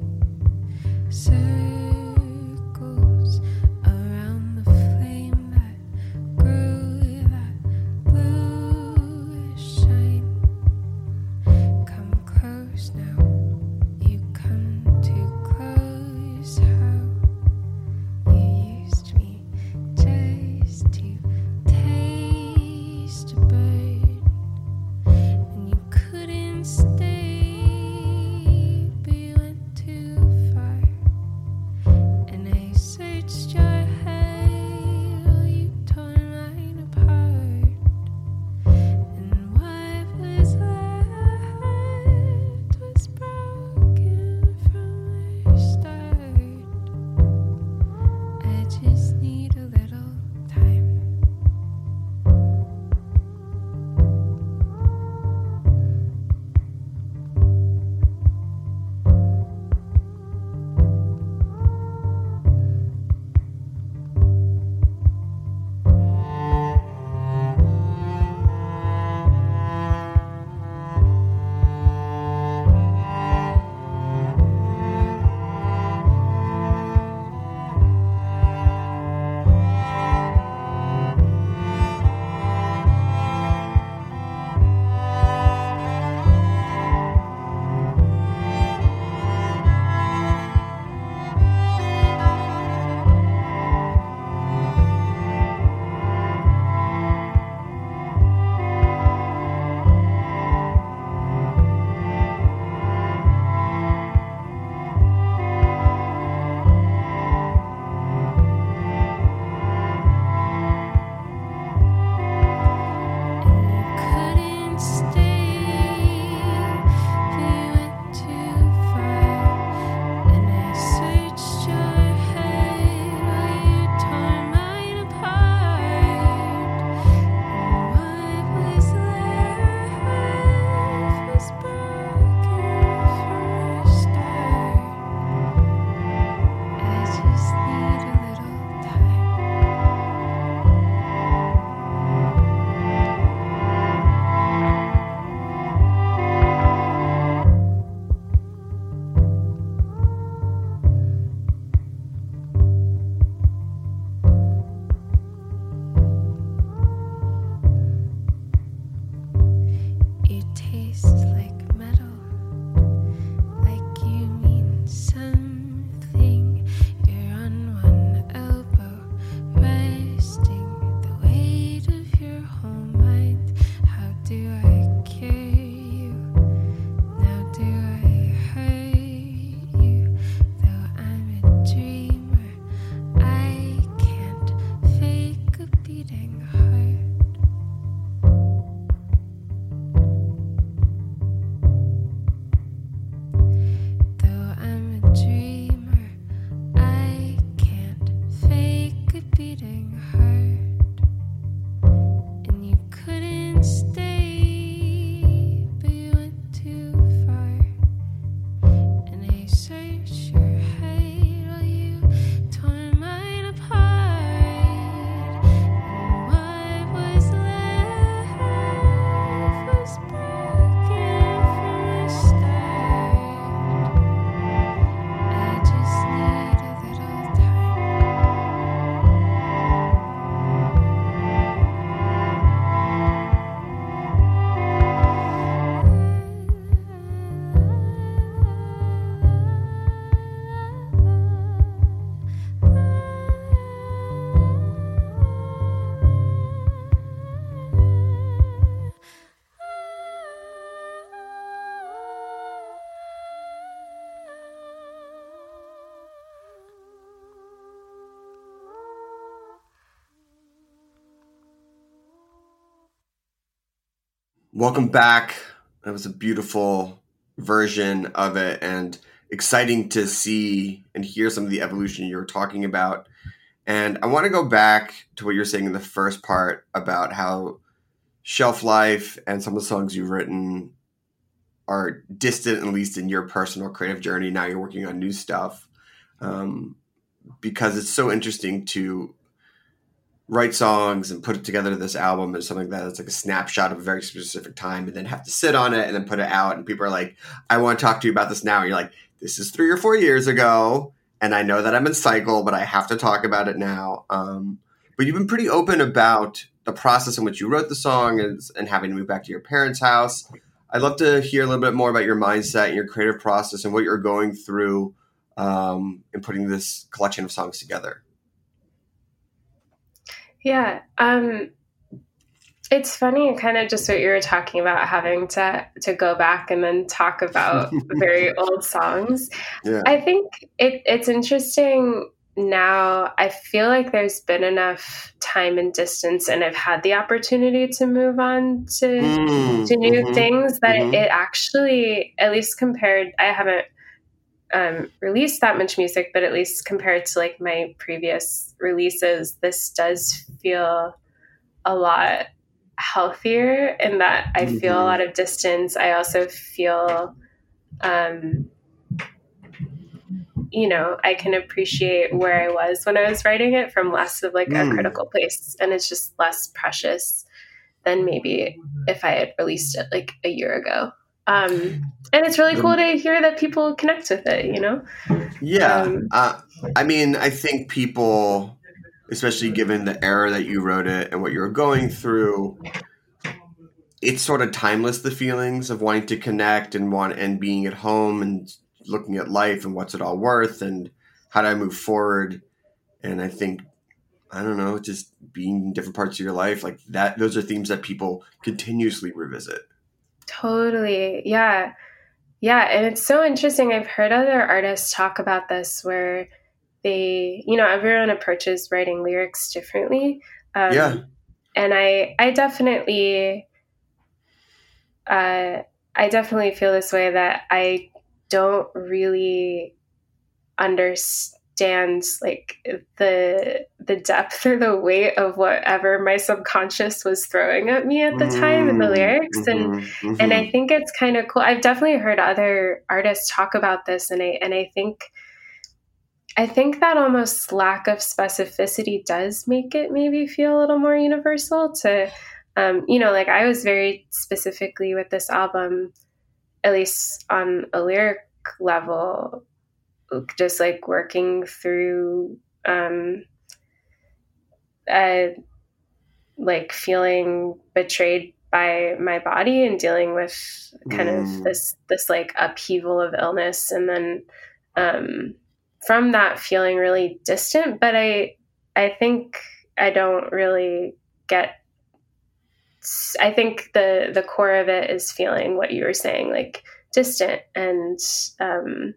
Welcome back. That was a beautiful version of it and exciting to see and hear some of the evolution you were talking about. And I want to go back to what you're saying in the first part about how Shelf Life and some of the songs you've written are distant, at least in your personal creative journey. Now you're working on new stuff. Um, because it's so interesting to write songs and put it together to this album as something that is like a snapshot of a very specific time and then have to sit on it and then put it out. And people are like, I want to talk to you about this now. And you're like, this is three or four years ago. And I know that I'm in cycle, but I have to talk about it now. Um, but you've been pretty open about the process in which you wrote the song and, and having to move back to your parents' house. I'd love to hear a little bit more about your mindset and your creative process and what you're going through um, in putting this collection of songs together. Yeah. Um, it's funny, kind of just what you were talking about, having to, to go back and then talk about very old songs. Yeah. I think it, it's interesting now. I feel like there's been enough time and distance, and I've had the opportunity to move on to, Mm, to new mhm, things that mhm. it actually, at least compared, I haven't um, released that much music, but at least compared to like my previous releases, this does feel a lot healthier in that I feel a Mhm. lot of distance. I also feel, um, you know, I can appreciate where I was when I was writing it from less of like Mm. a critical place, and it's just less precious than maybe if I had released it like a year ago. Um, and it's really cool to hear that people connect with it, you know? Yeah. Um, uh, I mean, I think people, especially given the era that you wrote it and what you were going through, it's sort of timeless, the feelings of wanting to connect and want and being at home and looking at life and what's it all worth and how do I move forward. And I think, I don't know, just being in different parts of your life, like that, those are themes that people continuously revisit. Totally. Yeah. Yeah. And it's so interesting. I've heard other artists talk about this where they, you know, everyone approaches writing lyrics differently. Um, Yeah. And I, I definitely, uh, I definitely feel this way, that I don't really understand like the the depth or the weight of whatever my subconscious was throwing at me at the time in the lyrics. Mhm, And mhm. and I think it's kind of cool. I've definitely heard other artists talk about this, and I and I think I think that almost lack of specificity does make it maybe feel a little more universal to, um, you know, like I was very specifically with this album, at least on a lyric level, just like working through, um, uh, like feeling betrayed by my body and dealing with kind Mm. of this, this like upheaval of illness. And then, um, from that feeling really distant, but I, I think I don't really get, I think the, the core of it is feeling what you were saying, like distant and, um,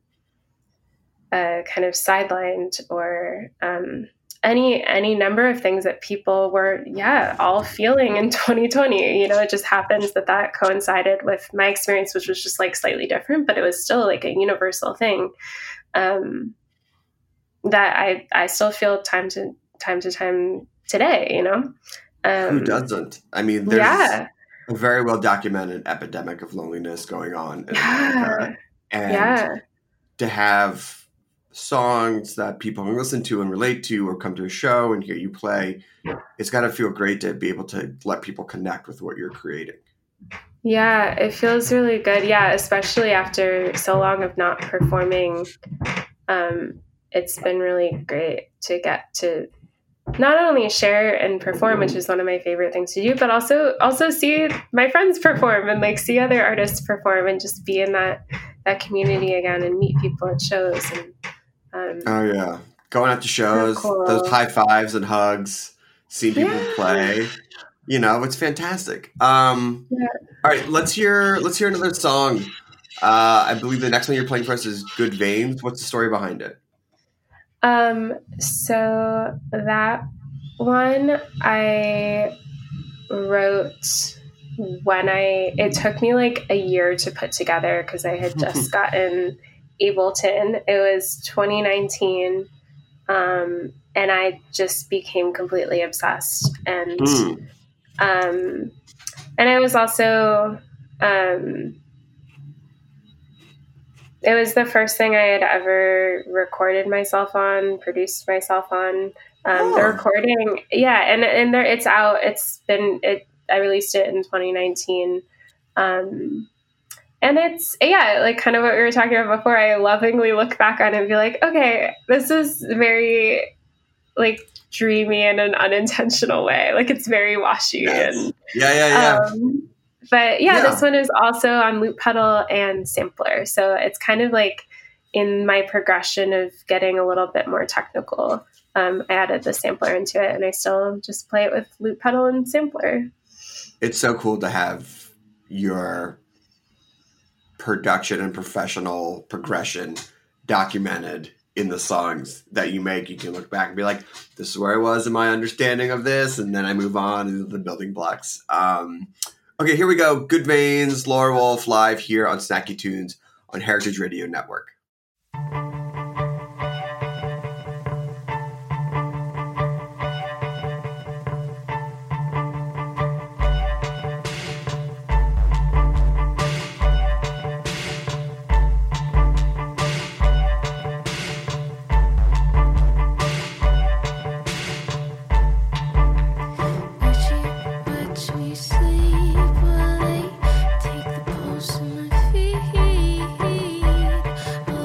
uh, kind of sidelined, or, um, any, any number of things that people were, yeah, all feeling in twenty twenty. You know, it just happens that that coincided with my experience, which was just like slightly different, but it was still like a universal thing. Um, that I, I still feel time to time to time today, you know? Um, Who doesn't? I mean, there's yeah. a very well documented epidemic of loneliness going on in Yeah. America. And Yeah. to have songs that people can listen to and relate to or come to a show and hear you play, it's got to feel great to be able to let people connect with what you're creating. Yeah, it feels really good. Yeah, especially after so long of not performing. Um, it's been really great to get to not only share and perform, which is one of my favorite things to do, but also also see my friends perform and like see other artists perform and just be in that that community again and meet people at shows. And um, Oh yeah, going out to shows, cool. those high fives and hugs, seeing people Yeah. play. You know, it's fantastic. Um, Yeah. All right, let's hear let's hear another song. Uh, I believe the next one you're playing for us is "Good Veins." What's the story behind it? Um, so that one I wrote when I, it took me like a year to put together because I had just gotten Ableton. It was twenty nineteen. Um, and I just became completely obsessed. And, mm. um, and I was also, um, it was the first thing I had ever recorded myself on, produced myself on. Um, oh. The recording, yeah, and and there, it's out. It's been it. I released it in twenty nineteen, um, and it's yeah, like kind of what we were talking about before. I lovingly look back on it and be like, okay, this is very like dreamy in an unintentional way. Like it's very washy yes. and yeah, yeah, yeah. Um, But yeah, yeah, this one is also on loop pedal and sampler. So it's kind of like in my progression of getting a little bit more technical, um, I added the sampler into it and I still just play it with loop pedal and sampler. It's so cool to have your production and professional progression documented in the songs that you make. You can look back and be like, this is where I was in my understanding of this. And then I move on into the building blocks. Um, Okay, here we go. Good Veins, Laura Wolf, live here on Snacky Tunes on Heritage Radio Network. Take the pulse in my feet.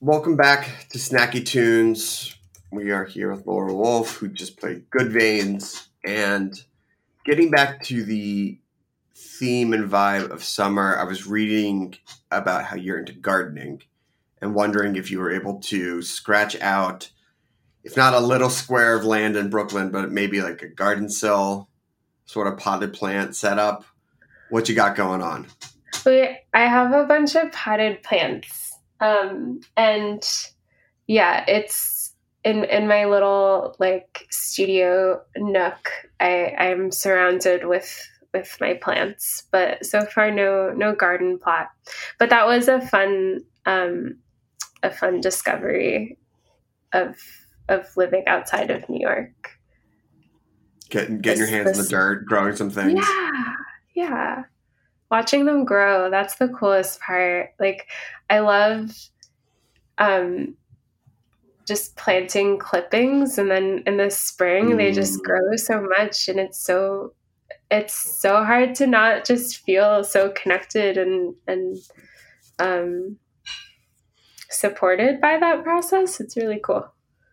welcome back to Snacky Tunes. We are here with Laura Wolf, who just played Good Veins. And getting back to the theme and vibe of summer, I was reading about how you're into gardening and wondering if you were able to scratch out, if not a little square of land in Brooklyn, but maybe like a garden sill, sort of potted plant setup. What you got going on? We, I have a bunch of potted plants. Um, and yeah, it's in, in my little like studio nook. I, I'm surrounded with, with my plants, but so far no, no garden plot, but that was a fun, um, a fun discovery of, of living outside of New York. Getting, getting your hands this, in the dirt, growing some things. Yeah. Yeah. Watching them grow. That's the coolest part. Like I love, um, just planting clippings, and then in the spring mm. they just grow so much, and it's so, it's so hard to not just feel so connected and, and, um, supported by that process. It's really cool.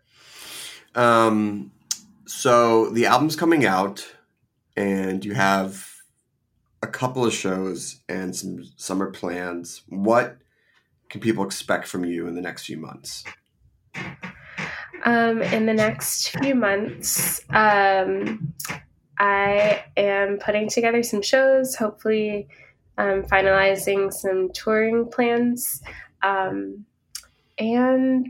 Um, so the album's coming out and you have a couple of shows and some summer plans. What can people expect from you in the next few months? Um, in the next few months, um, I am putting together some shows, hopefully um, finalizing some touring plans. Um, and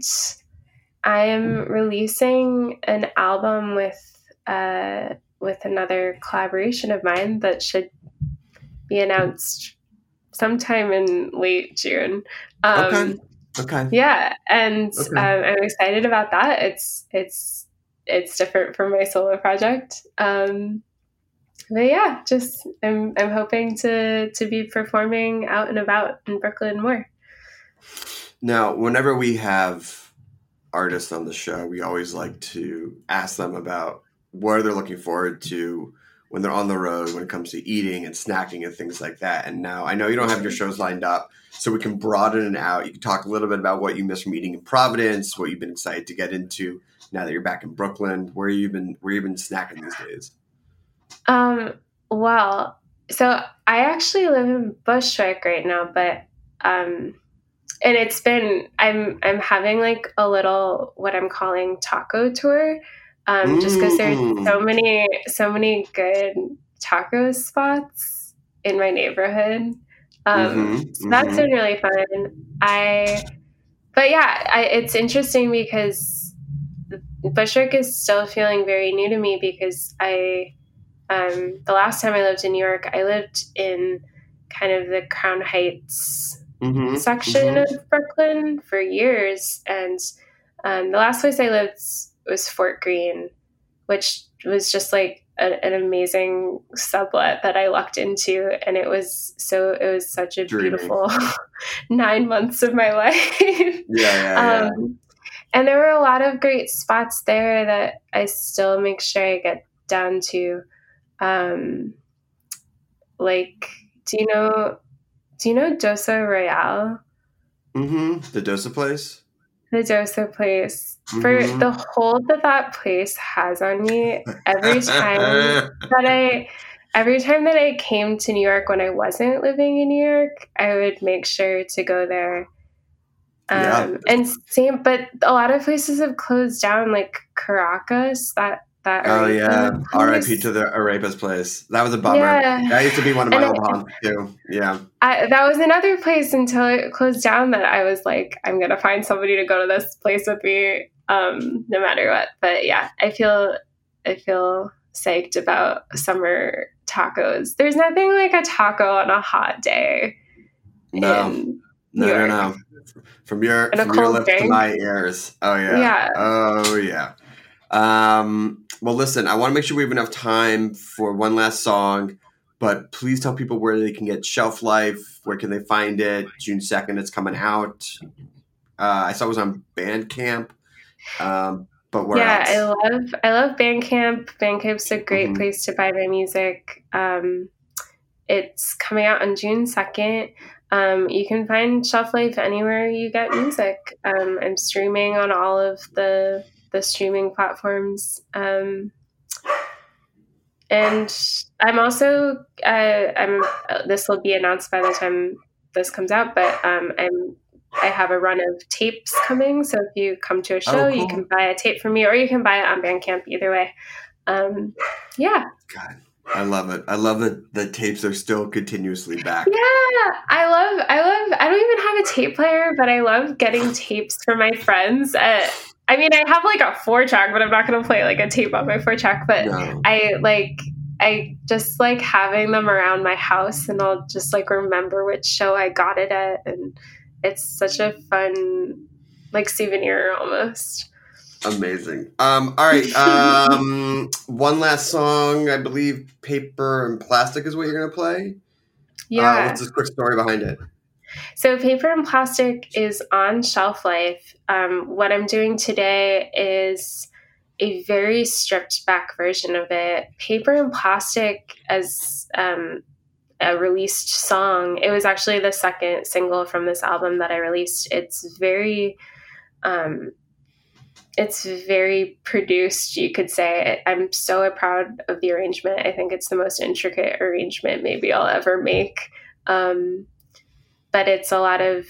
I am releasing an album with uh, with another collaboration of mine that should be announced sometime in late June. Um, okay. Okay. Yeah, and okay. um, I'm excited about that. It's it's it's different from my solo project. Um, but yeah, just I'm I'm hoping to to be performing out and about in Brooklyn more. Now, whenever we have artists on the show, we always like to ask them about what they're looking forward to when they're on the road, when it comes to eating and snacking and things like that. And now I know you don't have your shows lined up, so we can broaden it out. You can talk a little bit about what you miss from eating in Providence, what you've been excited to get into now that you're back in Brooklyn. Where you been, where you been snacking these days? Um, well, so I actually live in Bushwick right now, but, um, and it's been, I'm, I'm having like a little, what I'm calling taco tour. Um, just because there's so many, so many good taco spots in my neighborhood. Um, mm-hmm, so that's mm-hmm. been really fun. I, but yeah, I, it's interesting because Bushwick is still feeling very new to me because I, um, the last time I lived in New York, I lived in kind of the Crown Heights mm-hmm, section mm-hmm. of Brooklyn for years. And, um, the last place I lived was Fort Greene, which was just like a, an amazing sublet that I lucked into. And it was so, it was such a Dreamy. beautiful nine months of my life. Yeah, yeah, um, yeah. And there were a lot of great spots there that I still make sure I get down to. Um, like, do you know, do you know Dosa Royale? Mm-hmm. The Dosa place? The Dosa place. Mm-hmm. For the hold that that place has on me, every time that I, every time that I came to New York when I wasn't living in New York, I would make sure to go there. Um, yeah. And same, but a lot of places have closed down, like Caracas. That that. Oh Arepa yeah, place. R I P to the Arepa's place. That was a bummer. Yeah. That used to be one of my And old I- haunts too. Yeah. I, that was another place until it closed down that I was like, I'm going to find somebody to go to this place with me, um, no matter what. But yeah, I feel, I feel psyched about summer tacos. There's nothing like a taco on a hot day. No, in no, New no, York. no. From your, And a from your cold lips to drink. my ears. Oh yeah. Yeah. Oh yeah. Um, well, listen, I want to make sure we have enough time for one last song, but please tell people where they can get Shelf Life. Where can they find it? June second, it's coming out. Uh, I saw it was on Bandcamp. Um, but where yeah, else? I love, I love Bandcamp. Bandcamp's a great Mhm. place to buy my music. Um, it's coming out on June second. um, you can find Shelf Life anywhere you get music. Um, I'm streaming on all of the the streaming platforms. Um, and I'm also, uh, I'm, this will be announced by the time this comes out, but um, I'm, I have a run of tapes coming. So if you come to a show, Oh, cool. you can buy a tape from me, or you can buy it on Bandcamp. Either way. Um, yeah. God, I love it. I love that the tapes are still continuously back. Yeah, I love, I love, I don't even have a tape player, but I love getting tapes from my friends. Uh, I mean, I have like a four track, but I'm not going to play like a tape on my four track, but No. I like, I just like having them around my house, and I'll just like remember which show I got it at. And it's such a fun, like souvenir almost. Amazing. Um, all right. Um, one last song. I believe Paper and Plastic is what you're going to play. Yeah. Uh, what's the quick story behind it? So Paper and Plastic is on Shelf Life. Um, what I'm doing today is a very stripped back version of it. Paper and Plastic as um, a released song. It was actually the second single from this album that I released. It's very, um, it's very produced, you could say. I'm so proud of the arrangement. I think it's the most intricate arrangement maybe I'll ever make. Um, but it's a lot of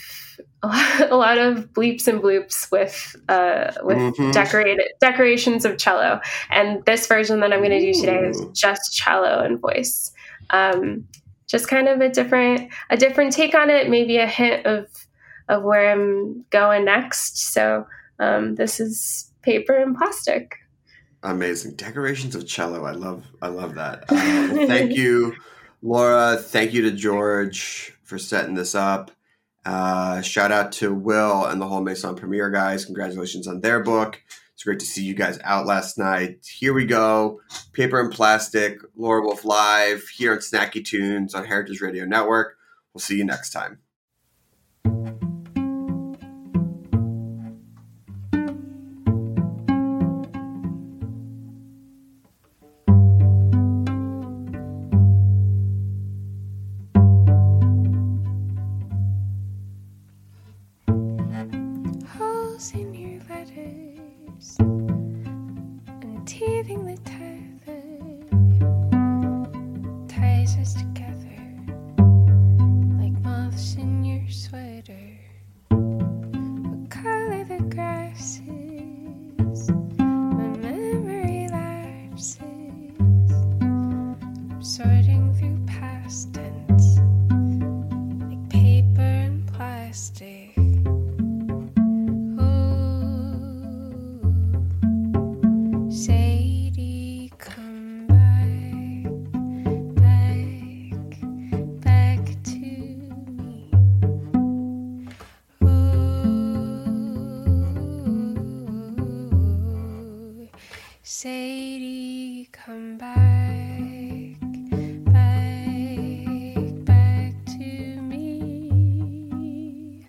a lot of bleeps and bloops with uh, with Mhm. decorated decorations of cello. And this version that I'm going to do today is Ooh. just cello and voice. Um, just kind of a different a different take on it, maybe a hint of of where I'm going next. So um, this is Paper and Plastic. Amazing. Decorations of cello. I love I love that. Um, well, thank you, Laura. Thank you to George for setting this up. Uh, shout out to Will and the whole Maison Premiere guys. Congratulations on their book. It's great to see you guys out last night. Here we go. Paper and Plastic, Laura Wolf Live, here on Snacky Tunes on Heritage Radio Network. We'll see you next time. Holes in your letters, unteething the tether, ties us together like moths in your sweater. What color the grass is, my memory lapses. I'm sorting through past tense like paper and plastic. Sadie, come back, back, back to me. Ooh, Sadie, come back, back, back to me.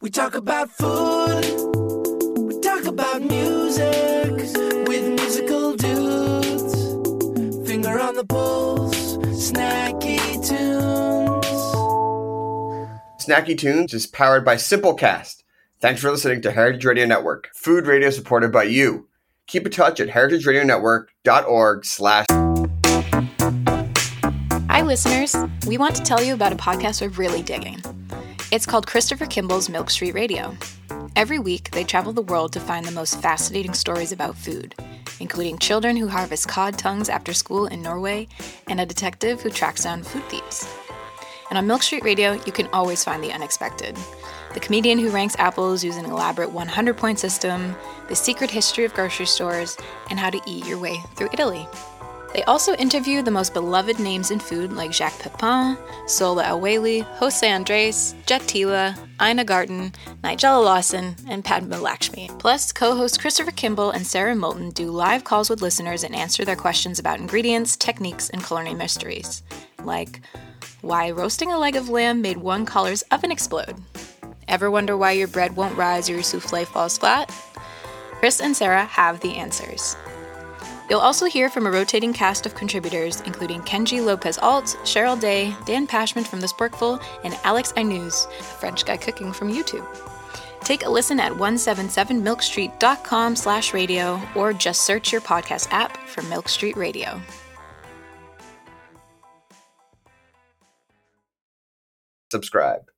We talk about food, we talk about music with musical dudes. Finger on the pulse, snacky tunes. Snacky Tunes is powered by Simplecast. Thanks for listening to Heritage Radio Network, food radio supported by you. Keep in touch at heritageradionetwork.org slash. Hi, listeners. We want to tell you about a podcast we're really digging. It's called Christopher Kimball's Milk Street Radio. Every week, they travel the world to find the most fascinating stories about food, including children who harvest cod tongues after school in Norway and a detective who tracks down food thieves. And on Milk Street Radio, you can always find the unexpected. The comedian who ranks apples using an elaborate one hundred point system, the secret history of grocery stores, and how to eat your way through Italy. They also interview the most beloved names in food like Jacques Pepin, Sola El-Waylly, Jose Andres, Jet Tila, Ina Garten, Nigella Lawson, and Padma Lakshmi. Plus, co-hosts Christopher Kimball and Sarah Moulton do live calls with listeners and answer their questions about ingredients, techniques, and culinary mysteries. Like, why roasting a leg of lamb made one caller's oven explode? Ever wonder why your bread won't rise or your souffle falls flat? Chris and Sarah have the answers. You'll also hear from a rotating cast of contributors, including Kenji Lopez-Alt, Cheryl Day, Dan Pashman from The Sporkful, and Alex Ainuz, a French guy cooking from YouTube. Take a listen at one seventy-seven milk street dot com slash radio, or just search your podcast app for Milk Street Radio. Subscribe.